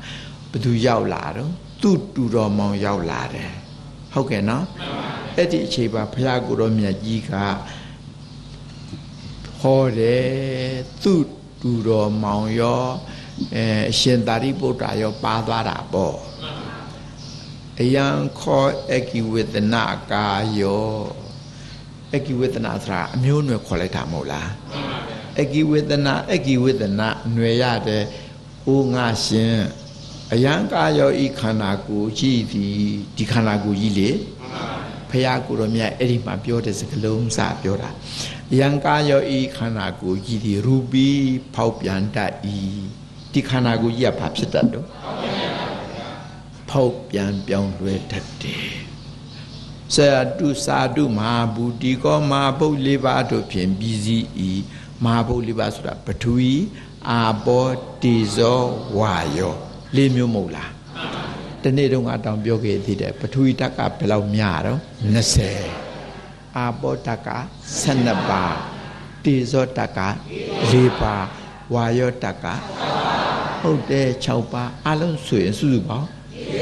ဘသူရောက်လာတော့သူ့တူတော်မောင်ရောက်လာတယ်ဟုတ်ကဲ့နော်အဲ့ဒီအချိန်မှာဘုရားကိုယ်တော်မြတ်ကြီးကဟောတယ်သူ့တူတော်မောင်ရောအဲအရှင်သာရိပုတ္တရာရောပါသွားတာပေါ့အယံခောအကိဝေဒနာကာယောအကိဝေဒနာဆိုတာအမျိုးနွယ်ခေါ်လိုက်တာမဟုတ်လားအကိဝေဒနာအကိဝေဒနာနွယ်ရတဲ့အိုးငါရှင်အယံကာယောဤခန္ဓာကိုယ်ကြီးသည်ဒီခန္ဓာကိုယ်ကြီးလေဖရာကိုယ်တော်မြတ်အဲ့ဒီမှာပြောတဲ့စကားလုံးစပြောတာအယံကာယောဤခန္ဓာကိုယ်ကြီးသည်ရူပီဖောက်ပြန်တတ်၏ဒီခန္ဓာကိုယ်ကြီးကဘာဖြစ်တတ်တော့ဖောက်ပြန်ပြောင်းလဲတတ်တယ်ဆရာတုစာတုမဟာဘူတိကောမဟာဘုတ်လေးပါးတို့ဖြင့်ပြီးစီ၏မဟာဘုတ်လေးပါးဆိုတာပထဝီအာဘောတေဇောဝါယောလေးမျိုးမဟုတ်လားတနေ့တုန်းကတောင်ပြောခဲ့သေးတယ်ပထဝီဓာတ်ကဘယ်လောက်များတော့ยี่สิบအာဘောဓာတ်ကสิบ二ပါးတေဇောဓာတ်က四ပါးဝါယောဓာတ်ကဟုတ်တယ်၆ပါးအလုံးဆိုရင်စုစုပေါင်း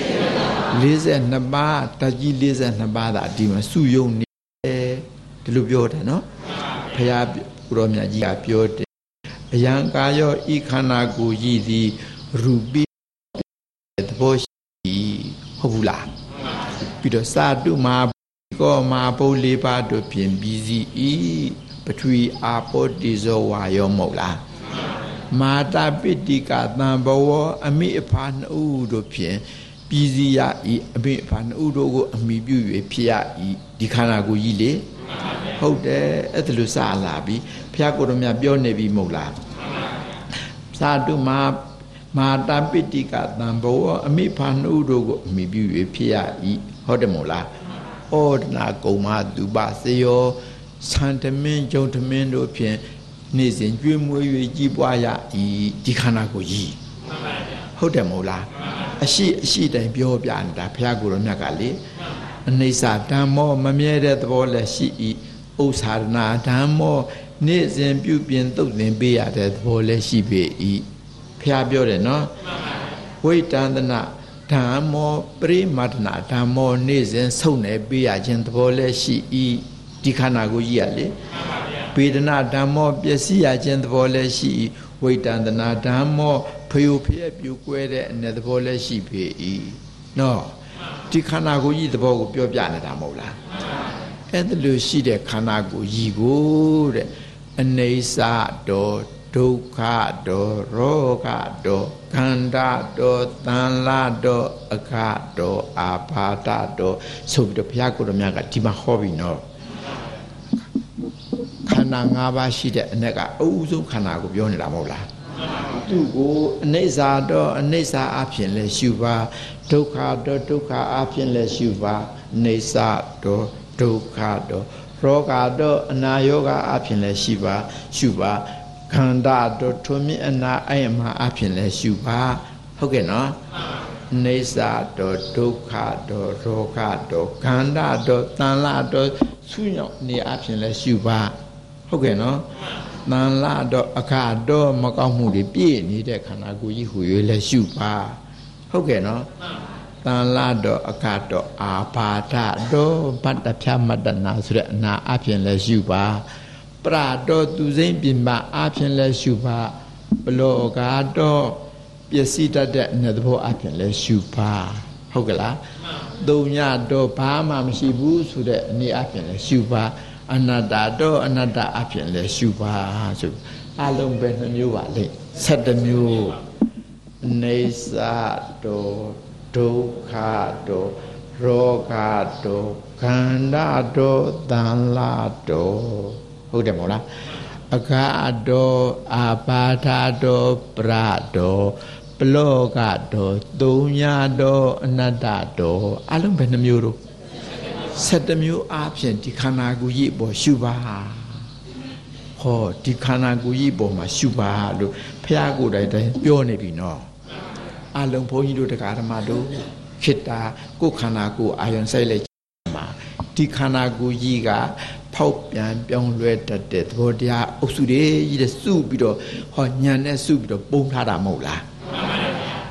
42ပါးဓာတ်ကြီး42ပါးသာဒီမှာစုယုံနေတယ်ဒီလိုပြောတယ်နော်ဘုရားကိုရောမြတ်ကြီးကပြောတယ်အယံကာယောဤခန္ဓာကိုယ်ကြီးသည်ရူပိသဘောရှိဟုတ်ဘူးလားပြီးတော့စာတုမဟာကောမဟာဘုတ်လေးပါးတို့ဖြင့်ပြီးစီဤပထဝီအာဘောတေဇောဝါယောမဟုတ်လားမာတာပိတိကသံဘဝအမိအဖာနှစ်ဦးတို့ဖြင့်ပြီးစီရဤအမိအဖာနှစ်ဦးတို့ကိုအမိပြု၍ဖြစ်ရဤဒီခန္ဓာကိုယ်ကြီးလေဟုတ်တယ်အဲ့ဒါလို့စလာပြီဘုရားကိုယ်တော်မြတ်ပြောနေပြီမဟုတ်လားသာတုမာမာတာပိတိကသံဘဝအမိဖာနှစ်ဦးတို့ကိုအမိပြု၍ဖြစ်ရဤဟုတ်တယ်မဟုတ်လားဩဒနာကုံမသူပစေယောသံတမင်းဂျုံတမင်းတို့ဖြင့်နေ့စဉ်ကျွေးမွေး၍ကြီးပွားရဤဒီခန္ဓာကိုယ်ကြီးဟုတ်တယ်မဟုတ်လားအရှိအရှိတိုင်းပြောပြနေတာဘုရားကိုယ်တော်မြတ်ကလေအနိစ္စဓမ္မောမမြဲတဲ့သဘောလည်းရှိဤဥစ္စာရဏဓမ္မောနေ့စဉ်ပြုပြင်သုတ်သင်ပေးရတဲ့သဘောလည်းရှိပေဤဘုရားပြောတယ်နော်ဝိတန္တနာဓမ္မောပရိမတ္တနာဓမ္မောနေ့စဉ်ဆုံးနေပေးရခြင်းသဘောလည်းရှိဤဒီခန္ဓာကိုကြီးရလေဗေဒနာဓမ္မောပျက်စီးရခြင်းသဘောလည်းရှိဤဝိတန္တနာဓမ္မောဖျို့ဖျက်ပြူကွဲတဲ့အနေသဘောလည်းရှိပေ၏နော်ဒီခန္ဓာကိုယ်ကြီးသဘောကိုပြောပြနေတာမဟုတ်လားအဲ့ဒါလို့ရှိတဲ့ခန္ဓာကိုယ်ကြီးကိုတဲ့အနေစာတော်ဒုက္ခတော်ရောဂတော်ခန္ဓာတော်တန်လာတော်အခတော်အာဘာဒတော်ဆိုပြီးတော့ဘုရားကိုယ်တော်မြတ်ကဒီမှာဟောပြီးနော်ခန္ဓာ၅ပါးရှိတဲ့အ ਨੇ ကအဥဆုံးခန္ဓာကိုပြောနေတာမဟုတ်လားသူကိုအနိစ္စတော့အနိစ္စအဖြစ်လဲရှုပါဒုက္ခတော့ဒုက္ခအဖြစ်လဲရှုပါအနိစ္စတော့ဒုက္ခတော့ရောဂတော့အနာယောဂအဖြစ်လဲရှိပါရှုပါခန္ဓာတော့ထွမြအနာအယမအဖြစ်လဲရှုပါဟုတ်ကဲ့နော်အနိစ္စတော့ဒုက္ခတော့ရောဂတော့ခန္ဓာတော့တဏ္ဍတော့ဆုညောင်းနေအဖြစ်လဲရှုပါဟုတ်ကဲ့နော်တန်လာတော့အခါတော့မကောက်မှုတွေပြည့်နေတဲ့ခန္ဓာကိုယ်ကြီးဟူ၍လဲရှုပါဟုတ်ကဲ့နော်တန်လာတော့အခါတော့အာဘာဒတော့ဗတ္တဖြမတ္တနာဆိုတဲ့အနာအဖြစ်လဲရှုပါပရတော့သူစိမ့်ပြင်ပါအဖြစ်လဲရှုပါဘလောကတော့ပျက်စီးတတ်တဲ့အနေသဘောအဖြစ်လဲရှုပါဟုတ်ကဲ့လားသုံးညတော့ဘာမှမရှိဘူးဆိုတဲ့အနေအဖြစ်လဲရှုပါအနတ္တတော့အနတ္တအဖြစ်လဲရှုပါဆိုအလုံးပဲနှမျိုးပါလေဆယ်တမျိုးနေစာတော့ဒုက္ခတော့ရောဂတော့ခန္ဓာတော့တန်လာတော့ဟုတ်တယ်မဟုတ်လားအခါတော့အာပါဒတော့ပရတော့ပလောကတော့သုံးညာတော့အနတ္တတော့အလုံးပဲနှမျိုးတော့ဆယ်တမျိုးအဖြစ်ဒီခန္ဓာကိုယ်ကြီးပေါ်ရှုပါဟောဒီခန္ဓာကိုယ်ကြီးပေါ်မှာရှုပါလို့ဘုရားကိုယ်တိုင်တိုင်ပြောနေပြီနော်အလုံးဘုန်းကြီးတို့တရားဓမ္မတို့ခေတ္တကိုယ်ခန္ဓာကိုယ်အာယုံစိုက်လိုက်မှာဒီခန္ဓာကိုယ်ကြီးကဖောက်ပြန်ပြောင်းလဲတတ်တဲ့သဘောတရားအုပ်စုတွေကြီးတဲ့စုပြီးတော့ဟောညံနဲ့စုပြီးတော့ပုံထားတာမဟုတ်လား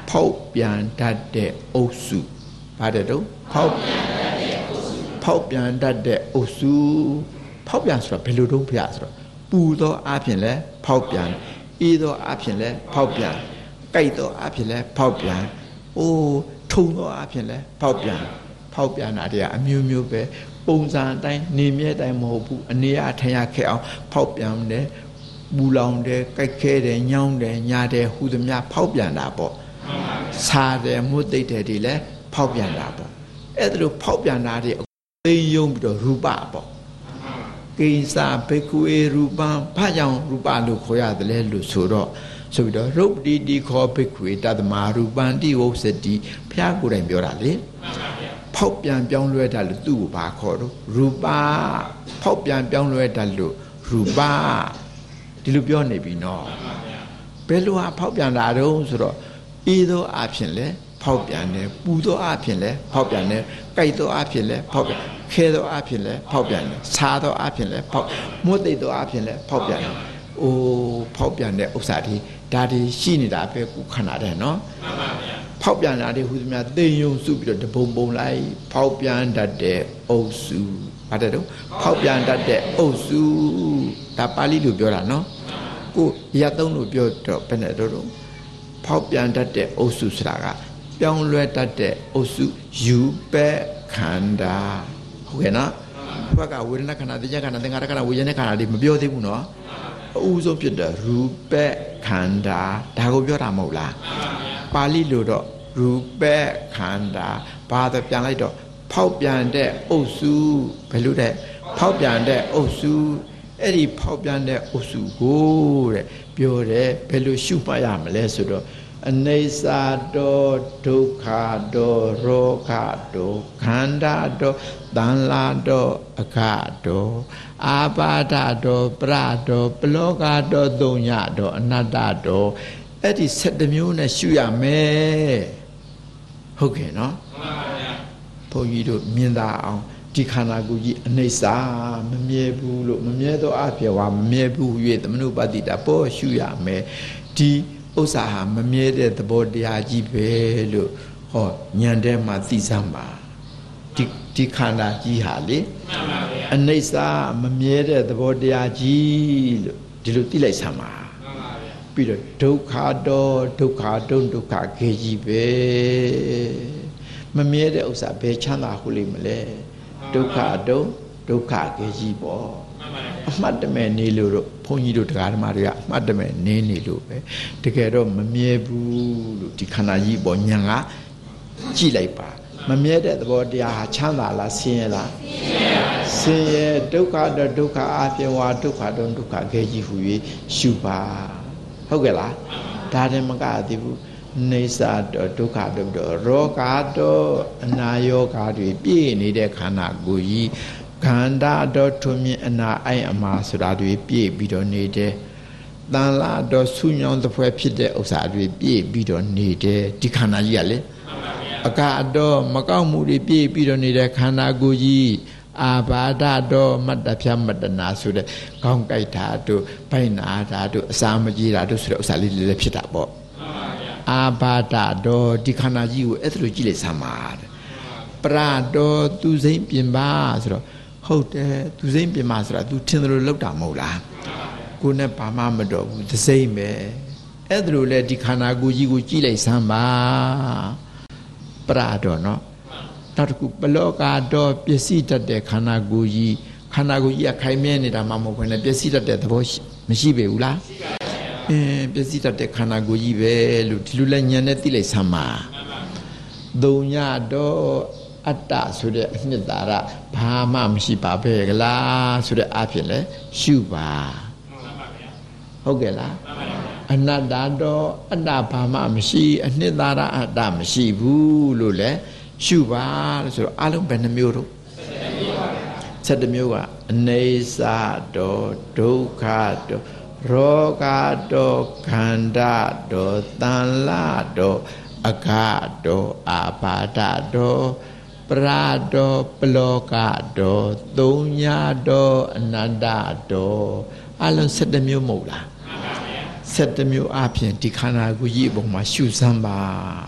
ဖောက်ပြန်တတ်တဲ့အုပ်စုပါတယ်တော့ဖောက်ဖောက်ပြန်တတ်တဲ့အုပ်စုဖောက်ပြန်ဆိုတော့ဘယ်လိုတုံးဖျားဆိုတော့ပူသောအဖြစ်လဲဖောက်ပြန်အေးသောအဖြစ်လဲဖောက်ပြန်ကြိုက်သောအဖြစ်လဲဖောက်ပြန်အိုးထုံသောအဖြစ်လဲဖောက်ပြန်ဖောက်ပြန်တာတွေကအမျိုးမျိုးပဲပုံစံအတိုင်းနေမြဲတိုင်းမဟုတ်ဘူးအနေအထရခဲ့အောင်ဖောက်ပြန်တယ်ပူလောင်တယ်ကြိုက်ခဲတယ်ညောင်းတယ်ညာတယ်ဟူသမျှဖောက်ပြန်တာပေါ့စားတယ်မှုသိတဲ့တွေလည်းဖောက်ပြန်တာပေါ့အဲ့ဒါလိုဖောက်ပြန်တာတွေသိယုံပြီးတော့ရူပပေါ့ကိစ္စဘေကုေရူပံဘာကြောင့်ရူပလို့ခေါ်ရတယ်လဲလို့ဆိုတော့ဆိုပြီးတော့ရုပ်တိတိခောဘေကွေတသမရူပံတိဝုစတိဘုရားကိုယ်တိုင်ပြောတာလေဖောက်ပြန်ပြောင်းလဲတာလို့သူ့ကိုဘာခေါ်တော့ရူပဖောက်ပြန်ပြောင်းလဲတာလို့ရူပဒီလိုပြောနေပြီနော်ဘယ်လိုဟာဖောက်ပြန်တာတုံးဆိုတော့အေးသောအဖြစ်လဲဖောက်ပြန်တယ်ပူသောအဖြစ်လဲဖောက်ပြန်တယ်ကြိုက်သောအဖြစ်လဲဖောက်ပြန်ခဲသောအဖြစ်လဲဖောက်ပြန်တယ်စားသောအဖြစ်လဲဖောက်မွတ်သိသောအဖြစ်လဲဖောက်ပြန်တယ်အိုးဖောက်ပြန်တဲ့ဥစ္စာတွေဒါတွေရှိနေတာပဲကိုခန္ဓာတဲ့နော်ဖောက်ပြန်တာတွေဟူသမျှသိယုံစုပြီးတော့တပုံပုံလိုက်ဖောက်ပြန်တတ်တဲ့အုပ်စုဘာတဲ့တော့ဖောက်ပြန်တတ်တဲ့အုပ်စုဒါပါဠိလိုပြောတာနော်ကိုရသုံးလို့ပြောတော့ဘယ်နဲ့တော့တော့ဖောက်ပြန်တတ်တဲ့အုပ်စုဆိုတာကပြောင်းလဲတတ်တဲ့အုပ်စုယူပဲခန္ဓာဟုတ်ကဲ့နော်ဘက်ကဝေဒနာခန္ဓာတရားခန္ဓာသင်္ခါရခန္ဓာဝိညာဉ်ခန္ဓာတွေမပြောသေးဘူးနော်အဥဆုံးဖြစ်တဲ့ရူပခန္ဓာဒါကိုပြောတာမဟုတ်လားပါဠိလိုတော့ရူပခန္ဓာဘာသာပြန်လိုက်တော့ဖောက်ပြန်တဲ့အုပ်စုဘယ်လိုတဲ့ဖောက်ပြန်တဲ့အုပ်စုအဲ့ဒီဖောက်ပြန်တဲ့အုပ်စုကိုတဲ့ပြောတယ်ဘယ်လိုရှုမှတ်ရမလဲဆိုတော့အနေစာတောဒုက္ခတောရောဂတောခန္ဓာတောတန်လာတောအခတောအာပါဒတောပရတောပလောကတောသုံးညတောအနတ္တတောအဲ့ဒီ၁၇မျိုးနဲ့ရှုရမယ်ဟုတ်ကဲ့နော်မှန်ပါဗျာဘုန်းကြီးတို့မြင်သာအောင်ဒီခန္ဓာကိုယ်ကြီးအနေစာမမြဲဘူးလို့မမြဲသောအဖြစ်ဝါမမြဲဘူး၍သမနုပတ္တိတာပေါ်ရှုရမယ်ဒီဥစ္စာဟာမမြဲတဲ့သဘောတရားကြီးပဲလို့ဟောဉာဏ်ထဲမှာသိစမ်းပါဒီဒီခန္ဓာကြီးဟာလေအနေစာမမြဲတဲ့သဘောတရားကြီးလို့ဒီလိုသိလိုက်စမ်းပါပြီးတော့ဒုက္ခတော့ဒုက္ခတုံဒုက္ခခေကြီးပဲမမြဲတဲ့ဥစ္စာဘယ်ချမ်းသာဟုတ်လိမ့်မလဲဒုက္ခတုံဒုက္ခခေကြီးပေါ့အမှတ်တမဲ့နေလို့တော့ဘုန်းကြီးတို့တရားဓမ္မတွေကအမှတ်တမဲ့နေနေလို့ပဲတကယ်တော့မမြဲဘူးလို့ဒီခန္ဓာကြီးပေါ်ညာကကြည့်လိုက်ပါမမြဲတဲ့သဘောတရားဟာချမ်းသာလားဆင်းရဲလားဆင်းရဲဒုက္ခတော့ဒုက္ခအပြင်ဝါဒုက္ခတော့ဒုက္ခခေကြီးဟူ၍ရှုပါဟုတ်ကဲ့လားဒါတည်းမကသေးဘူးနေစာတော့ဒုက္ခတော့ရောဂါတော့အနာယောဂါတွေပြည့်နေတဲ့ခန္ဓာကိုယ်ကြီးခန္ဓာတော့ထုံမြင်အနာအိုက်အမှားဆိုတာတွေပြည့်ပြီးတော့နေတယ်တန်လာတော့ဆူညောင်းတစ်ဖွဲဖြစ်တဲ့ဥစ္စာတွေပြည့်ပြီးတော့နေတယ်ဒီခန္ဓာကြီးကလေအကတော့မကောက်မှုတွေပြည့်ပြီးတော့နေတဲ့ခန္ဓာကိုယ်ကြီးအာဘာဒတော့မတ္တဖြမတနာဆိုတဲ့ခေါင်းကိုက်တာတို့ဘိုင်နာတာတို့အစာမကြီးတာတို့ဆိုတဲ့ဥစ္စာလေးတွေလည်းဖြစ်တာပေါ့အာဘာဒတော့ဒီခန္ဓာကြီးကိုအဲ့ဒါလိုကြည့်လိုက်စမ်းပါတဲ့ပရတော့သူစိမ့်ပြင်ပါဆိုတော့ဟုတ်တယ်သူစိမ့်ပြင်ပါဆိုတာ तू ထင်တယ်လို့လောက်တာမဟုတ်လားကိုယ်နဲ့ဘာမှမတော်ဘူးသစိမ့်ပဲအဲ့ဒါလိုလေဒီခန္ဓာကိုယ်ကြီးကိုကြည့်လိုက်စမ်းပါပရတော့နော်နောက်တစ်ခုပလောကတော့ပျက်စီးတတ်တဲ့ခန္ဓာကိုယ်ကြီးခန္ဓာကိုယ်ကြီးကခိုင်မြဲနေတာမှမဟုတ်ဘဲနဲ့ပျက်စီးတတ်တဲ့သဘောမရှိပေဘူးလားအင်းပျက်စီးတတ်တဲ့ခန္ဓာကိုယ်ကြီးပဲလို့ဒီလိုလဲဉာဏ်နဲ့သိလိုက်စမ်းပါသုံးညတော့အတ္တဆိုတဲ့အနှစ်သာရဘာမှမရှိပါပဲကလားဆိုတဲ့အဖြစ်လဲရှုပါဟုတ်ကဲ့လားအနတ္တတော့အတ္တဘာမှမရှိအနှစ်သာရအတ္တမရှိဘူးလို့လဲရှုပါလို့ဆိုတော့အလုံးဘယ်နှမျိုးတော့၁၇မျိုးကအနေစာတော့ဒုက္ခတော့ရောဂတော့ခန္ဓာတော့တန်လာတော့အဃတော့အာဘာဒတော့ပရတော့ပလောကတော့သုံးညတော့အနတ္တတော့အလုံး၁၇မျိုးမဟုတ်လား၁ဆက်တမျိုးအပြင်ဒီခန္ဓာကိုယ်ကြီးအပေါ်မှာရှုစမ်းပါ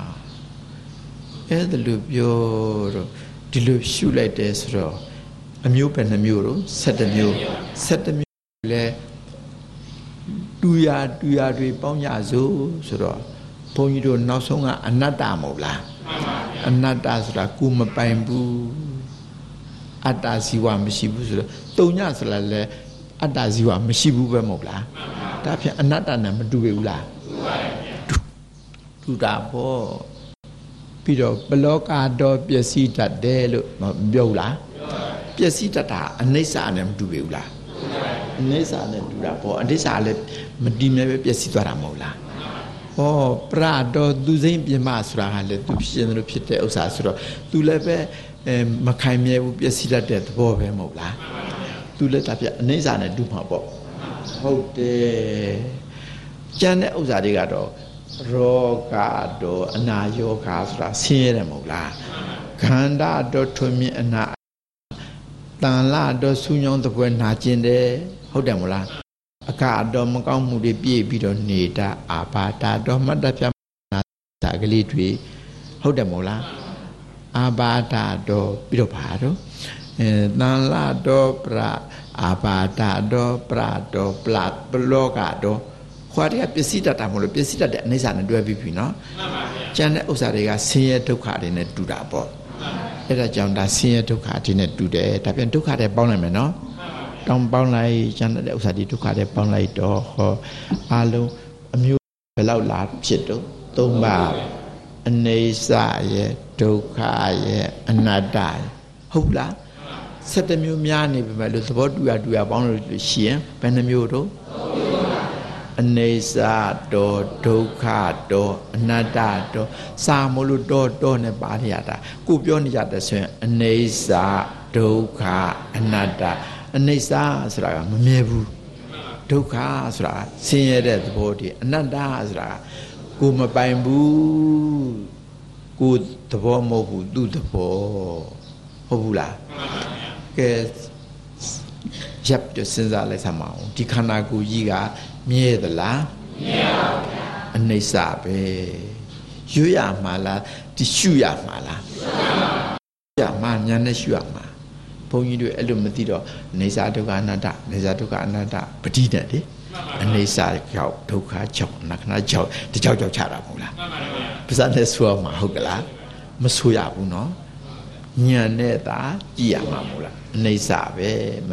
အဲ့ဒါလို့ပြောတော့ဒီလိုရှုလိုက်တယ်ဆိုတော့အမျိုးပဲနှမျိုးတော့ဆက်တမျိုးဆက်တမျိုးလဲတူရတူရတွေပေါင်းကြစို့ဆိုတော့ဘုန်းကြီးတို့နောက်ဆုံးကအနတ္တမဟုတ်လားအနတ္တဆိုတာကိုမပိုင်ဘူးအတ္တဇီဝမရှိဘူးဆိုတော့တုံညဆိုတာလဲအတ္တဇီဝမရှိဘူးပဲမဟုတ်လားဒါဖြင့်အနတ္တနဲ့မတူဘူးလားတူတာပေါ့ပြီးတော့ပလောကတော်ပျက်စီးတတ်တယ်လို့မပြောဘူးလားပျက်စီးတတ်တာအနိစ္စနဲ့မတူဘူးလားအနိစ္စနဲ့တူတာပေါ့အနိစ္စလည်းမတည်မြဲပဲပျက်စီးသွားတာမဟုတ်လားဟောပရတော်သူစိမ့်ပြမဆိုတာဟာလေသူဖြစ်ရင်လို့ဖြစ်တဲ့ဥစ္စာဆိုတော့သူလည်းပဲမခိုင်မြဲဘူးပျက်စီးတတ်တဲ့သဘောပဲမဟုတ်လားသူလည်းဒါပြအနိစ္စနဲ့တူမှာပေါ့ဟုတ်တယ်ကျန်တဲ့ဥစ္စာတွေကတော့ရောဂတော့အနာယောဂဆိုတာဆင်းရဲတယ်မဟုတ်လားခန္ဓာတော့ထွမြင်အနာတန်လာတော့ဆူညောင်းတပွဲနာကျင်တယ်ဟုတ်တယ်မဟုတ်လားအကတော့မကောင်းမှုတွေပြည့်ပြီးတော့နေတာအာဘာတာတော့မတ်တပြနာတာကလေးတွေဟုတ်တယ်မဟုတ်လားအာဘာတာတော့ပြီးတော့ဘာတော့အဲတန်လာတော့ပရအာဘာတာတော့ပရတော့ပလတ်ပလောကတော့ခွာတွေကပစ္စည်းတတ်တာမလို့ပစ္စည်းတတ်တဲ့အနိစ္စနဲ့တွဲပြီးပြီနော်ကျန်တဲ့ဥစ္စာတွေကဆင်းရဲဒုက္ခတွေနဲ့တူတာပေါ့အဲ့ဒါကြောင့်ဒါဆင်းရဲဒုက္ခတွေနဲ့တူတယ်ဒါပြန်ဒုက္ခတွေပေါင်းနိုင်မယ်နော်တောင်းပေါင်းလိုက်ကျန်တဲ့ဥစ္စာတွေဒုက္ခတွေပေါင်းလိုက်တော့ဟောအလုံးအမျိုးဘယ်လောက်လာဖြစ်တော့သုံးပါးအနေစရဲ့ဒုက္ခရဲ့အနတ္တဟုတ်လားဆက်တမျိုးများနေပြီမဲ့လို့သဘောတူရတူရပေါင်းလို့ရှိရင်ဘယ်နှမျိုးတော့အနေစာတော့ဒုက္ခတော့အနတ္တတော့စာမလို့တော့တော့နဲ့ပါရတာကိုပြောနေကြတဲ့ဆိုရင်အနေစာဒုက္ခအနတ္တအနေစာဆိုတာကမမြဲဘူးဒုက္ခဆိုတာဆင်းရဲတဲ့သဘောတည်းအနတ္တဆိုတာကိုမပိုင်ဘူးကိုသဘောမဟုတ်ဘူးသူ့သဘောဟုတ်ဘူးလားကဲရပ်ပြီးစဉ်းစားလိုက်စမ်းပါဦးဒီခန္ဓာကိုယ်ကြီးကမြဲသလားမြဲပါဗျာအနိစ္စပဲရွရမှာလားဒီရှုရမှာလားရှုရမှာညာနဲ့ရှုရမှာဘုန်းကြီးတို့အဲ့လိုမသိတော့နေစာဒုက္ခအနတ္တနေစာဒုက္ခအနတ္တပဋိဒတ်လေအနေစာကြောင့်ဒုက္ခကြောင့်နခဏကြောင့်ဒီကြောင့်ကြောင့်ချတာမဟုတ်လားပါဇာနဲ့ဆိုရမှာဟုတ်ကလားမဆိုရဘူးနော်ညံနဲ့သာကြည်ရမှာမဟုတ်လားအနေစာပဲမ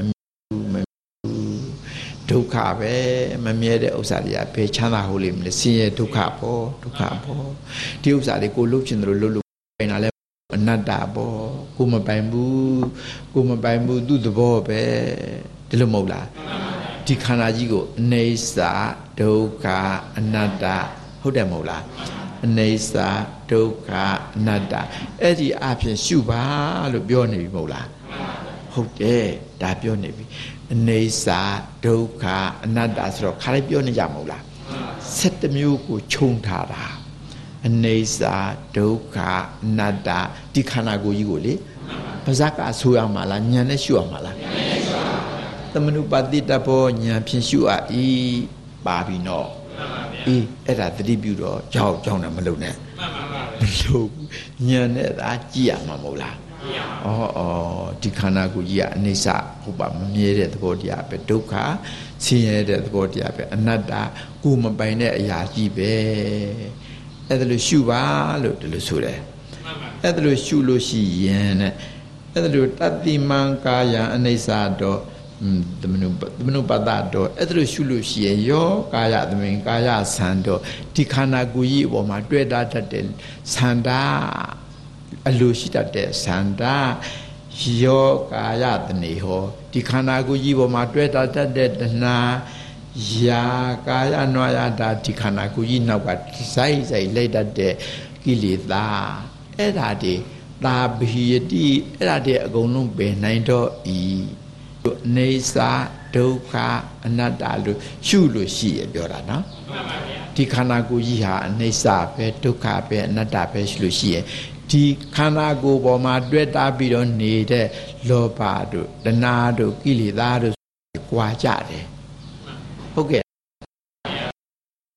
ဒုက္ခပဲမမြဲတဲ့ဥစ္စာတွေကဘယ်ချမ်းသာဟုတ်လိမ့်မလဲဆင်းရဲဒုက္ခပေါ့ဒုက္ခပေါ့ဒီဥစ္စာတွေကိုလှုပ်ချင်တယ်လို့လှုပ်လို့ပိုင်တာလဲအနတ္တပေါ့ကိုမပိုင်ဘူးကိုမပိုင်ဘူးသူ့သဘောပဲဒီလိုမဟုတ်လားဒီခန္ဓာကြီးကိုအနေစာဒုက္ခအနတ္တဟုတ်တယ်မဟုတ်လားအနေစာဒုက္ခအနတ္တအဲ့ဒီအဖြစ်ရှုပါလို့ပြောနေပြီမဟုတ်လားဟုတ်တယ်ဒါပြောနေပြီအနေစာဒုက္ခအနတ္တဆိုတော့ခါလေးပြောနေကြမဟုတ်လားဆက်တစ်မျိုးကိုခြုံထားတာအနေစာဒုက္ခအနတ္တဒီခန္ဓာကိုယ်ကြီးကိုလေပါဇက်ကဆိုရမှာလားဉာဏ်နဲ့ရှုရမှာလားသမနုပါတိတဘောဉာဏ်ဖြင့်ရှုအပ်ဤပါပြီနော်အေးအဲ့ဒါသတိပြုတော့ကြောက်ကြောက်နေမလုပ်နဲ့မလုပ်ဉာဏ်နဲ့သာကြည့်ရမှာမဟုတ်လားအော်အော်ဒီခန္ဓာကိုယ်ကြီးကအနိစ္စဟုတ်ပါမမြဲတဲ့သဘောတရားပဲဒုက္ခဆင်းရဲတဲ့သဘောတရားပဲအနတ္တကိုမပိုင်တဲ့အရာကြီးပဲအဲ့ဒါလို့ရှုပါလို့ဒီလိုဆိုတယ်အဲ့ဒါလို့ရှုလို့ရှိရင်တဲ့အဲ့ဒါလို့တတိမံကာယအနိစ္စတော့သမနုသမနုပတ္တတော့အဲ့ဒါလို့ရှုလို့ရှိရင်ယောကာယသမင်ကာယဆန္ဒဒီခန္ဓာကိုယ်ကြီးအပေါ်မှာတွေ့တာတတ်တဲ့ဆန္ဒအလိုရှိတတ်တဲ့ဆန္ဒယောကာယတနေဟောဒီခန္ဓာကိုယ်ကြီးပေါ်မှာတွေ့တာတတ်တဲ့တဏှာယာကာယနွာယတာဒီခန္ဓာကိုယ်ကြီးနောက်ကဇိုက်ဇိုက်လိုက်တတ်တဲ့ကိလေသာအဲ့ဒါတွေသာဘိယတိအဲ့ဒါတွေအကုန်လုံးပယ်နိုင်တော့ဤနေစာဒုက္ခအနတ္တလို့ရှုလို့ရှိရပြောတာနော်ဒီခန္ဓာကိုယ်ကြီးဟာအနေစာပဲဒုက္ခပဲအနတ္တပဲရှုလို့ရှိရဒီခန္ဓာကိုယ်ပေါ်မှာတွေ့တာပြီးတော့နေတဲ့လောဘတို့တဏှာတို့ကိလေသာတို့ကြွာကြတယ်ဟုတ်ကဲ့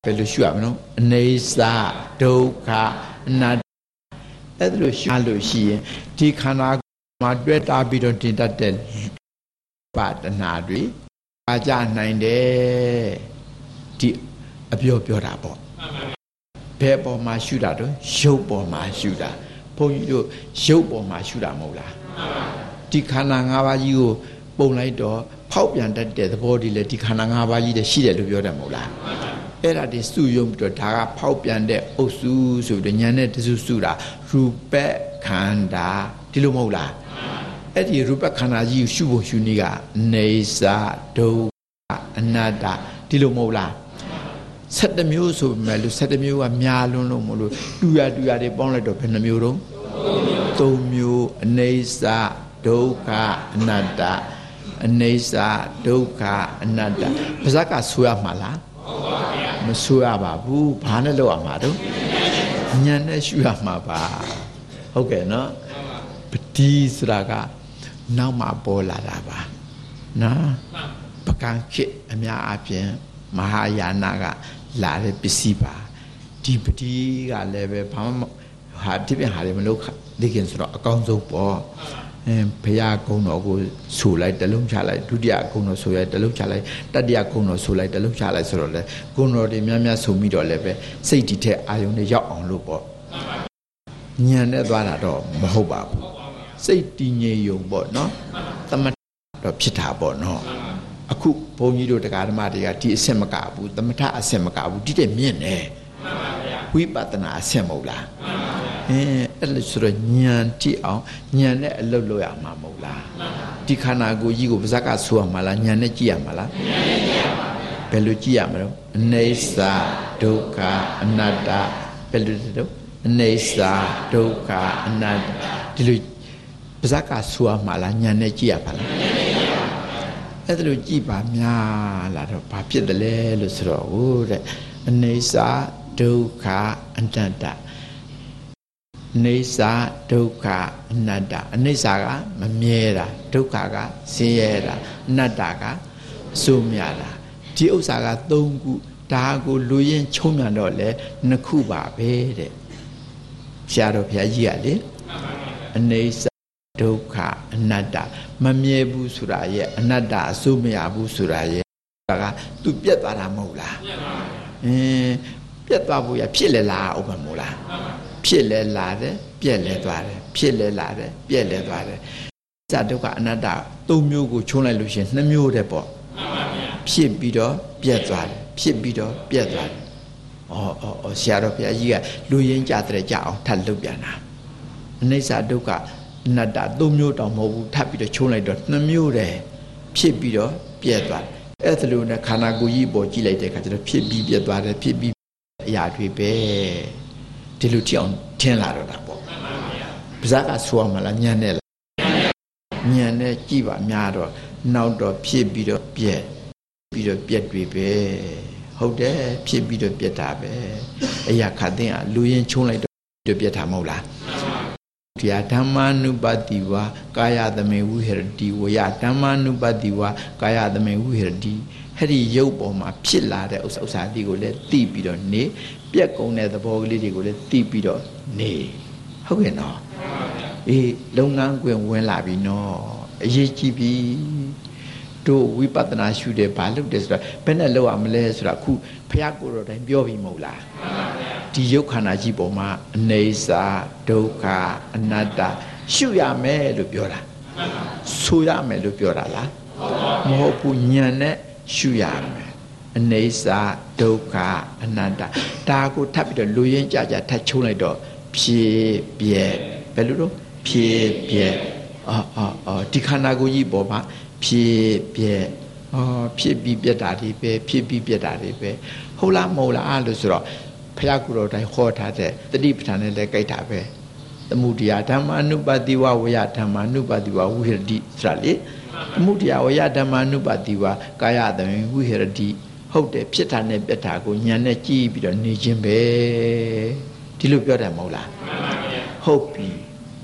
ယ်လိုရှုရမလို့အနေစာဒုက္ခအနတ္တအဲ့ဒါလိုရှုလို့ရှိရင်ဒီခန္ဓာမှာတွေ့တာပြီးတော့တင်တတ်တဲ့ပါဒနာတွေပါကြနိုင်တယ်ဒီအပြောပြောတာပေါ့ဘယ်ပေါ်မှာရှုတာတော့ရုပ်ပေါ်မှာရှုတာဘုန်းကြီးတို့ရုပ်ပေါ်မှာရှုတာမဟုတ်လားဒီခန္ဓာ၅ပါးကြီးကိုပုံလိုက်တော့ဖောက်ပြန်တတ်တဲ့သဘောဒီလေဒီခန္ဓာ၅ပါးကြီးတည်းရှိတယ်လို့ပြောတယ်မဟုတ်လားအဲ့ဒါဒီစုယုံပြီးတော့ဒါကဖောက်ပြန်တဲ့အုပ်စုဆိုပြီးညာနဲ့တစုစုတာရူပခန္ဓာဒီလိုမဟုတ်လားအဲ့ဒီရူပခန္ဓာကြီးကိုရှုဖို့ရှုနည်းကနေစာဒုက္ခအနတ္တဒီလိုမဟုတ်လားဆယ်တမျိုးဆိုပေမဲ့လူဆယ်တမျိုးကများလွန်းလို့မလို့တူရတူရတွေပေါင်းလိုက်တော့ဘယ်နှမျိုးတော့သုံးမျိုးအနေစာဒုက္ခအနတ္တအနေစာဒုက္ခအနတ္တပါဇက်ကဆိုရမှာလားမဆိုရပါဘူးဘာနဲ့လောက်ရမှာတော့ဉာဏ်နဲ့ရှုရမှာပါဟုတ်ကဲ့နော်ပတိဆိုတာကနောက်မှပေါ်လာတာပါနော်ပကံခေအများအပြင်းမဟာယာနာကလာတဲ့ပစ္စည်းပါဒီပတိကလည်းပဲဘာမှဟာဒီပြန်ဟာလည်းမလုပ်သိခင်ဆိုတော့အကောင်းဆုံးပေါ့အဲဘုရားကုံတော်ကိုဆူလိုက်တလုံးချလိုက်ဒုတိယကုံတော်ဆူလိုက်တလုံးချလိုက်တတိယကုံတော်ဆူလိုက်တလုံးချလိုက်ဆိုတော့လေကုံတော်တွေများများဆူပြီးတော့လည်းပဲစိတ်ဒီထက်အာယုန်တွေရောက်အောင်လို့ပေါ့ဉာဏ်နဲ့သွားတာတော့မဟုတ်ပါဘူးစိတ်တည်ငြိမ်ယုံပေါ့နော်သမထတော့ဖြစ်တာပေါ့နော်အခုဘုန်းကြီးတို့တရားဓမ္မတွေကဒီအဆင့်မကဘူးသမထအဆင့်မကဘူးဒီတဲ့မြင့်နေဝိပဿနာအဆင့်မဟုတ်လားအဲအဲ့လိုဆိုတော့ဉာဏ်ကြည့်အောင်ဉာဏ်နဲ့အလုပ်လုပ်ရမှာမဟုတ်လားဒီခန္ဓာကိုယ်ကြီးကိုပါဇက်ကဆိုရမှာလားဉာဏ်နဲ့ကြည့်ရမှာလားဉာဏ်နဲ့ကြည့်ရမှာဘယ်လိုကြည့်ရမလဲအနေစာဒုက္ခအနတ္တဘယ်လိုတော့အနေစာဒုက္ခအနတ္တဒီလိုပါဇက်ကဆိုရမှာလားဉာဏ်နဲ့ကြည့်ရပါလားအဲ့ဒါလိုကြည့်ပါများလာတော့ဘာဖြစ်တယ်လဲလို့ဆိုတော့ဟုတ်တဲ့အနေစာဒုက္ခအနတ္တအနေစာဒုက္ခအနတ္တအနေစာကမမြဲတာဒုက္ခကဆင်းရဲတာအနတ္တကအဆိုးမြတာဒီဥစ္စာကသုံးခုဒါကိုလူရင်းချုံမြန်တော့လေနှစ်ခုပါပဲတဲ့ဆရာတော်ဘုရားကြီးကလေအနေစာဒုက္ခအနတ္တမမြဲဘူးဆိုတာရဲ့အနတ္တအဆိုးမရဘူးဆိုတာရဲ့ဒါကသူပြတ်သွားတာမဟုတ်လားအင်းပြတ်သွားဖို့ရဖြစ်လေလားဥပမာမို့လားဖြစ်လဲလာတယ်ပြက်လဲသွားတယ်ဖြစ်လဲလာတယ်ပြက်လဲသွားတယ်ဇာဒုက္ခအနတ္တသုံးမျိုးကိုချုံးလိုက်လို့ရှိရင်နှစ်မျိုးတည်းပေါ့ဖြစ်ပြီးတော့ပြက်သွားတယ်ဖြစ်ပြီးတော့ပြက်သွားတယ်ဩဩဩဆရာတော်ဘုရားကြီးကလူရင်းကြတဲ့ကြအောင်ထပ်လုပ်ပြန်တာအနိစ္စဒုက္ခအနတ္တသုံးမျိုးတောင်မဟုတ်ဘူးထပ်ပြီးတော့ချုံးလိုက်တော့နှစ်မျိုးတည်းဖြစ်ပြီးတော့ပြက်သွားတယ်အဲ့ဒါလိုနဲ့ခန္ဓာကိုယ်ကြီးပေါ်ကြည့်လိုက်တဲ့အခါကျတော့ဖြစ်ပြီးပြက်သွားတယ်ဖြစ်ပြီးအရာတွေပဲဒီလိုကြည့်အောင်ထင်လာတော့တာပေါ့ပါဇက်ကဆိုရမလားညံနဲ့လားညံနဲ့ကြည့်ပါများတော့နောက်တော့ဖြစ်ပြီးတော့ပြက်ပြီးတော့ပြက်တွေပဲဟုတ်တယ်ဖြစ်ပြီးတော့ပြက်တာပဲအရာခတ်သိမ်းလူရင်ချုံးလိုက်တော့ပြက်တာမဟုတ်လားတရားဓမ္မ ानु ပတိဝါကာယသမေဝိဟရတိဝယဓမ္မ ानु ပတိဝါကာယသမေဝိဟရတိအဲ့ဒီရုပ်ပေါ်မှာဖြစ်လာတဲ့ဥစ္စာဥစ္စာလေးကိုလည်းသိပြီးတော့နေပြက်ကုန်တဲ့သဘောကလေးတွေကိုလည်းသိပြီးတော့နေဟုတ်ကဲ့နော်အေးလုပ်ငန်းခွင်ဝင်လာပြီနော်အရေးကြီးပြီတို့ဝိပဿနာရှုတယ်ဘာလုပ်တယ်ဆိုတာဘယ်နဲ့လုပ်ရမလဲဆိုတာအခုဘုရားကိုယ်တော်တိုင်ပြောပြီးမဟုတ်လားဒီရုပ်ခန္ဓာကြီးပေါ်မှာအနေစာဒုက္ခအနတ္တရှုရမယ်လို့ပြောတာဆိုရမယ်လို့ပြောတာလားမဟုတ်ဘူးဉာဏ်နဲ့ရှုရမယ်အနေစာဒုက္ခအနတ္တဒါကိုထပ်ပြီးတော့လူရင်းကြကြထပ်ချုံးလိုက်တော့ဖြစ်ပြက်ဘယ်လိုတော့ဖြစ်ပြက်အော်အော်အော်ဒီခန္ဓာကိုယ်ကြီးပေါ်မှာဖြစ်ပြက်အော်ဖြစ်ပြီးပြက်တာတွေပဲဖြစ်ပြီးပြက်တာတွေပဲဟုတ်လားမဟုတ်လားလို့ဆိုတော့ဘုရားကိုယ်တော်တိုင်ဟောထားတဲ့တတိပဋ္ဌာန်နဲ့လည်းကြိုက်တာပဲသမုဒယဓမ္မ ानु ပတိဝဝယဓမ္မ ानु ပတိဝဝိဟရတိဆိုတာလေသမုဒယဝယဓမ္မ ानु ပတိဝကာယသမေဝိဟရတိဟုတ်တယ်ဖြစ်တာနဲ့ပြက်တာကိုဉာဏ်နဲ့ကြည့်ပြီးတော့နေခြင်းပဲဒီလိုပြောတယ်မဟုတ်လားဟုတ်ပြီ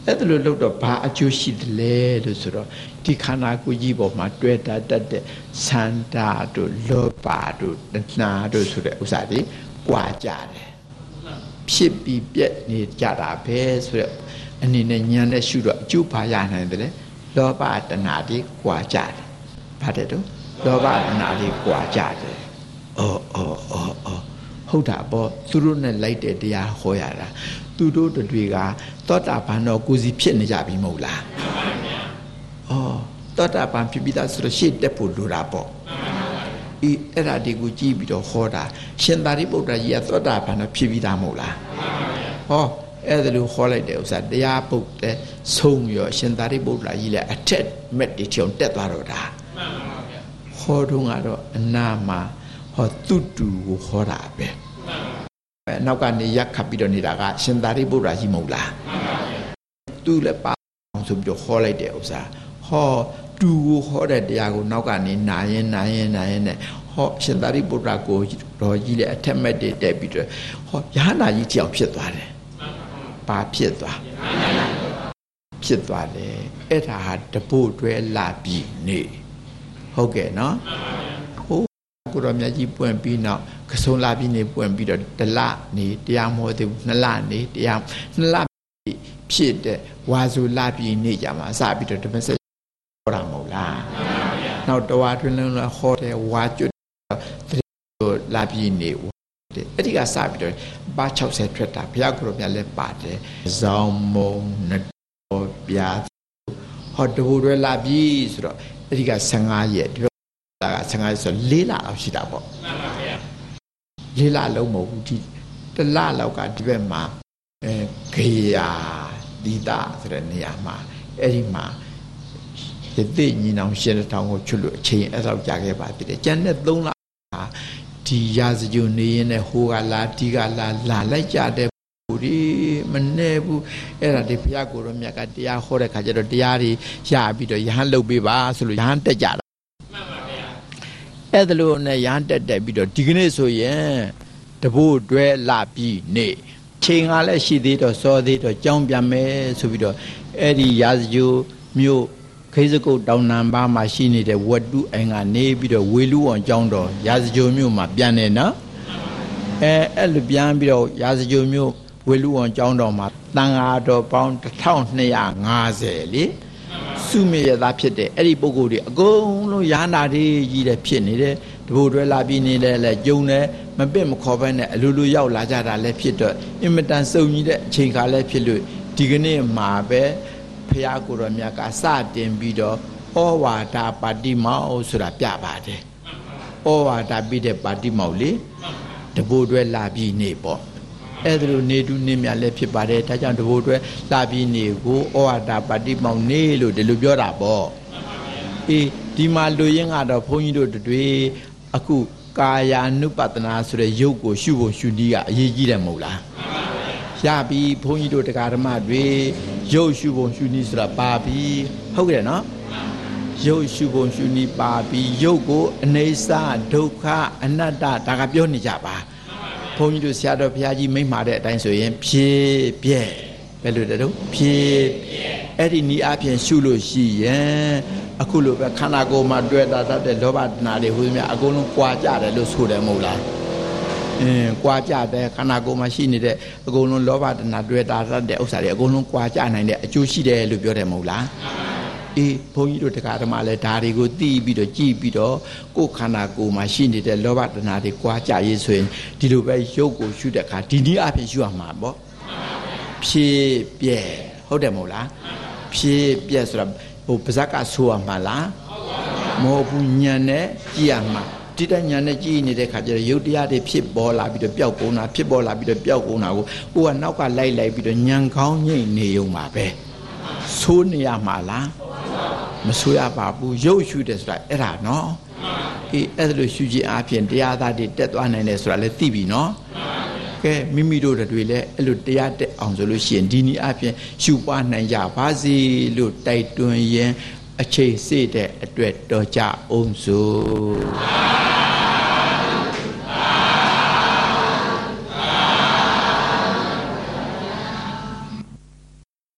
အဲ့ဒါလို့လို့တော့ဘာအကျိုးရှိတယ်လဲလို့ဆိုတော့ဒီခန္ဓာကိုယ်ကြီးပေါ်မှာတွေ့တာတတ်တဲ့စန္ဒာတို့လောဘတို့တဏှာတို့ဆိုတဲ့ဥစ္စာတွေကြွားကြတယ်ဖြစ်ပြီးပြက်နေကြတာပဲဆိုတော့အနေနဲ့ဉာဏ်နဲ့ရှုတော့အကျိုးဘာရနိုင်တယ်လဲလောဘတဏှာတွေကြွားကြတယ်ဘာတဲ့တော့လောဘတဏှာတွေကြွားကြတယ်အော်အော်အော်အော်ဟုတ်တာပေါ့သူတို့နဲ့လိုက်တဲ့တရားဟောရတာသူတို့တွေကသောတာပန်တော့ကိုယ်စီဖြစ်နေကြပြီမဟုတ်လားမှန်ပါဗျာအော်သောတာပန်ဖြစ်ပြီးသားဆိုတော့ရှေ့တက်ဖို့လိုတာပေါ့အေးအဲ့ဒါတွေကိုကြည့်ပြီးတော့ဟောတာရှင်သာရိပုတ္တရာကြီးကသောတာပန်တော့ဖြစ်ပြီးသားမဟုတ်လားမှန်ပါဗျာဟောအဲ့ဒါလိုဟောလိုက်တဲ့ဥစ္စာတရားပုတ်တဲ့ဆုံးရောရှင်သာရိပုတ္တရာကြီးလည်းအထက်မက်တီချုံတက်သွားတော့တာမှန်ပါဗျာဟောတုန်းကတော့အနာမှာဟောသူတူကိုဟောတာပဲအဲနောက်ကနေရက်ခတ်ပြီးတော့နေတာကရှင်သာရိပုတ္တရာကြီးမဟုတ်လားမှန်ပါဗျာသူလည်းပါအောင်ဆိုပြီးတော့ဟောလိုက်တဲ့ဥစ္စာဟောတူကိုဟောတဲ့တရားကိုနောက်ကနေနာရင်နာရင်နာရင်နဲ့ဟောရှင်သာရိပုတ္တရာကိုတော်ကြီးလည်းအထက်မဲ့တည်တက်ပြီးတော့ဟောရဟန္တာကြီးတယောက်ဖြစ်သွားတယ်ပါဖြစ်သွားဖြစ်သွားတယ်အဲ့ဒါဟာတပို့တွဲလာပြီးနေဟုတ်ကဲ့နော်ကိုတော်မြတ်ကြီးပွင့်ပြီးနောက်ကဆုံလာပြီးနေပွင့်ပြီးတော့တလနေတရားမဟောသေးဘူးနှစ်လနေတရားနှစ်လဖြစ်တဲ့ဝါစုလာပြီးနေကြမှာစပြီးတော့ဓမ္မစက်ဟောတာမဟုတ်လားနောက်တဝါတွင်လုံးဟောတဲ့ဝါကျွတ်လာပြီးနေအဲ့ဒီကစပြီးတော့ပါ၆၀ထွက်တာဘုရားကိုတော်မြတ်လည်းပါတယ်ဇောင်းမုံနတော်ပြာဟောတဘူတွေလာပြီးဆိုတော့အဲ့ဒီက၁၅ရက်ကဆယ်ငါးဆိုလေးလလောက်ရှိတာပေါ့မှန်ပါဗျာလေးလလုံးမဟုတ်ဘူးဒီတလလောက်ကဒီဘက်မှာအဲခေယာဒီတာဆိုတဲ့နေရာမှာအဲ့ဒီမှာရသိညီနောင်ရှင်းတဲ့တောင်ကိုချွတ်လို့အချိန်အဲ့လောက်ကြာခဲ့ပါဖြစ်တယ်ကျန်တဲ့သုံးလဒီရာဇဂုနေရင်နဲ့ဟိုကလာဒီကလာလာလိုက်ကြတဲ့ဘူးဒီမနဲ့ဘူးအဲ့ဒါဒီဘုရားကိုရောမြတ်ကတရားဟောတဲ့ခါကျတော့တရားတွေရပြီးတော့ယဟန်လုပ်ပေးပါဆိုလို့ယဟန်တက်ကြတာအဲ့ဒါလို့နဲ့ရဟန်းတက်တက်ပြီးတော့ဒီကနေ့ဆိုရင်တဘို့တွဲလာပြီးနေချိန်ကလည်းရှိသေးတော့စောသေးတော့ကြောင်းပြန်မယ်ဆိုပြီးတော့အဲ့ဒီရာဇဂိုမြို့ခိစကုတ်တောင်နံပါမှာရှိနေတဲ့ဝတ္တုအိမ်ကနေပြီးတော့ဝေလူအောင်ကျောင်းတော်ရာဇဂိုမြို့မှာပြန်နေနော်အဲအဲ့လိုပြန်ပြီးတော့ရာဇဂိုမြို့ဝေလူအောင်ကျောင်းတော်မှာတန်ဃာတော်ပေါင်းတစ်ထောင်နှစ်ရာငါးဆယ်လေစုမေရသားဖြစ်တဲ့အဲ့ဒီပုဂ္ဂိုလ်တွေအကုန်လုံးရဟန္တာတွေကြီးတဲ့ဖြစ်နေတယ်တဘို့တွဲလာပြီးနေတယ်လဲကျုံတယ်မပင့်မခေါ်ဘဲနဲ့အလိုလိုရောက်လာကြတာလည်းဖြစ်တော့အင်မတန်စုံကြီးတဲ့အချိန်ခါလည်းဖြစ်လို့ဒီကနေ့မှာပဲဖရာကိုယ်တော်မြတ်ကစတင်ပြီးတော့ဩဝါဒပါတိမောက်ဆိုတာပြပါတယ်ဩဝါဒပြီးတဲ့ပါတိမောက်လေတဘို့တွဲလာပြီးနေပေါ့အဲ့ဒါလိုနေတူနေမြလည်းဖြစ်ပါတယ်ဒါကြောင့်တဘို့တွဲလာပြီးနေကိုဩဝါဒပါတိမောက်နေလို့ဒီလိုပြောတာပေါ့အေးဒီမှာလူရင်းကတော့ဘုန်းကြီးတို့တွေအခုကာယ ानु ပတနာဆိုတဲ့ရုပ်ကိုရှုဖို့ရှုနည်းကအရေးကြီးတယ်မဟုတ်လားရပြီဘုန်းကြီးတို့တရားဓမ္မတွေရုပ်ရှုဖို့ရှုနည်းဆိုတာပါပြီဟုတ်ကဲ့နော်ရုပ်ရှုဖို့ရှုနည်းပါပြီရုပ်ကိုအနေစာဒုက္ခအနတ္တဒါကပြောနေကြပါဘုန်းကြီးတို့ဆရာတော်ဘုရားကြီးမိန့်မှာတဲ့အတိုင်းဆိုရင်ဖြည့်ပြဲဘယ်လိုတည်းဖြည့်အဲ့ဒီနည်းအပြင်ရှုလို့ရှိရင်အခုလိုပဲခန္ဓာကိုယ်မှာတွေ့တာတတ်တဲ့လောဘတဏှာတွေဟိုမြအကုန်လုံးကြွားကြတယ်လို့ဆိုတယ်မဟုတ်လားအင်းကြွားကြတယ်ခန္ဓာကိုယ်မှာရှိနေတဲ့အကုန်လုံးလောဘတဏှာတွေ့တာတတ်တဲ့ဥစ္စာတွေအကုန်လုံးကြွားကြနိုင်တဲ့အကျိုးရှိတယ်လို့ပြောတယ်မဟုတ်လားအေးဘုန်းကြီးတို့တရားဓမ္မလည်းဒါတွေကိုသိပြီးတော့ကြည်ပြီးတော့ကိုယ်ခန္ဓာကိုယ်မှာရှိနေတဲ့လောဘတဏှာတွေကြွားကြရေးဆိုရင်ဒီလိုပဲရုပ်ကိုရှုတဲ့အခါဒီနည်းအပြင်ရှုရမှာပေါ့ဖြည့်ပြဲဟုတ်တယ်မဟုတ်လားဖြည့်ပြဲဆိုတာဟိုပါဇက်ကဆိုရမှာလားမဟုတ်ဘူးညံနဲ့ကြည်ရမှာတိတညံနဲ့ကြည်နေတဲ့ခါကျတော့ရုပ်တရားတွေဖြစ်ပေါ်လာပြီးတော့ပျောက်ကုန်တာဖြစ်ပေါ်လာပြီးတော့ပျောက်ကုန်တာကိုဟိုကနောက်ကလိုက်လိုက်ပြီးတော့ညံကောင်းငိမ့်နေုံပါပဲဆိုးနေရမှာလားမဆိုးရပါဘူးရုပ်ရှုတယ်ဆိုတာအဲ့ဒါနော်အေးအဲ့ဒါလိုရှုခြင်းအပြင်တရားသားတွေတက်သွားနိုင်တယ်ဆိုတာလည်းသိပြီနော်ကဲမိမိတို့တွေလည်းအဲ့လိုတရားတက်အောင်ဆိုလို့ရှိရင်ဒီနည်းအပြင်ရှုပွားနိုင်ကြပါစေလို့တိုက်တွန်းရင်အချိန်စေ့တဲ့အတွက်တော်ကြအောင်စို့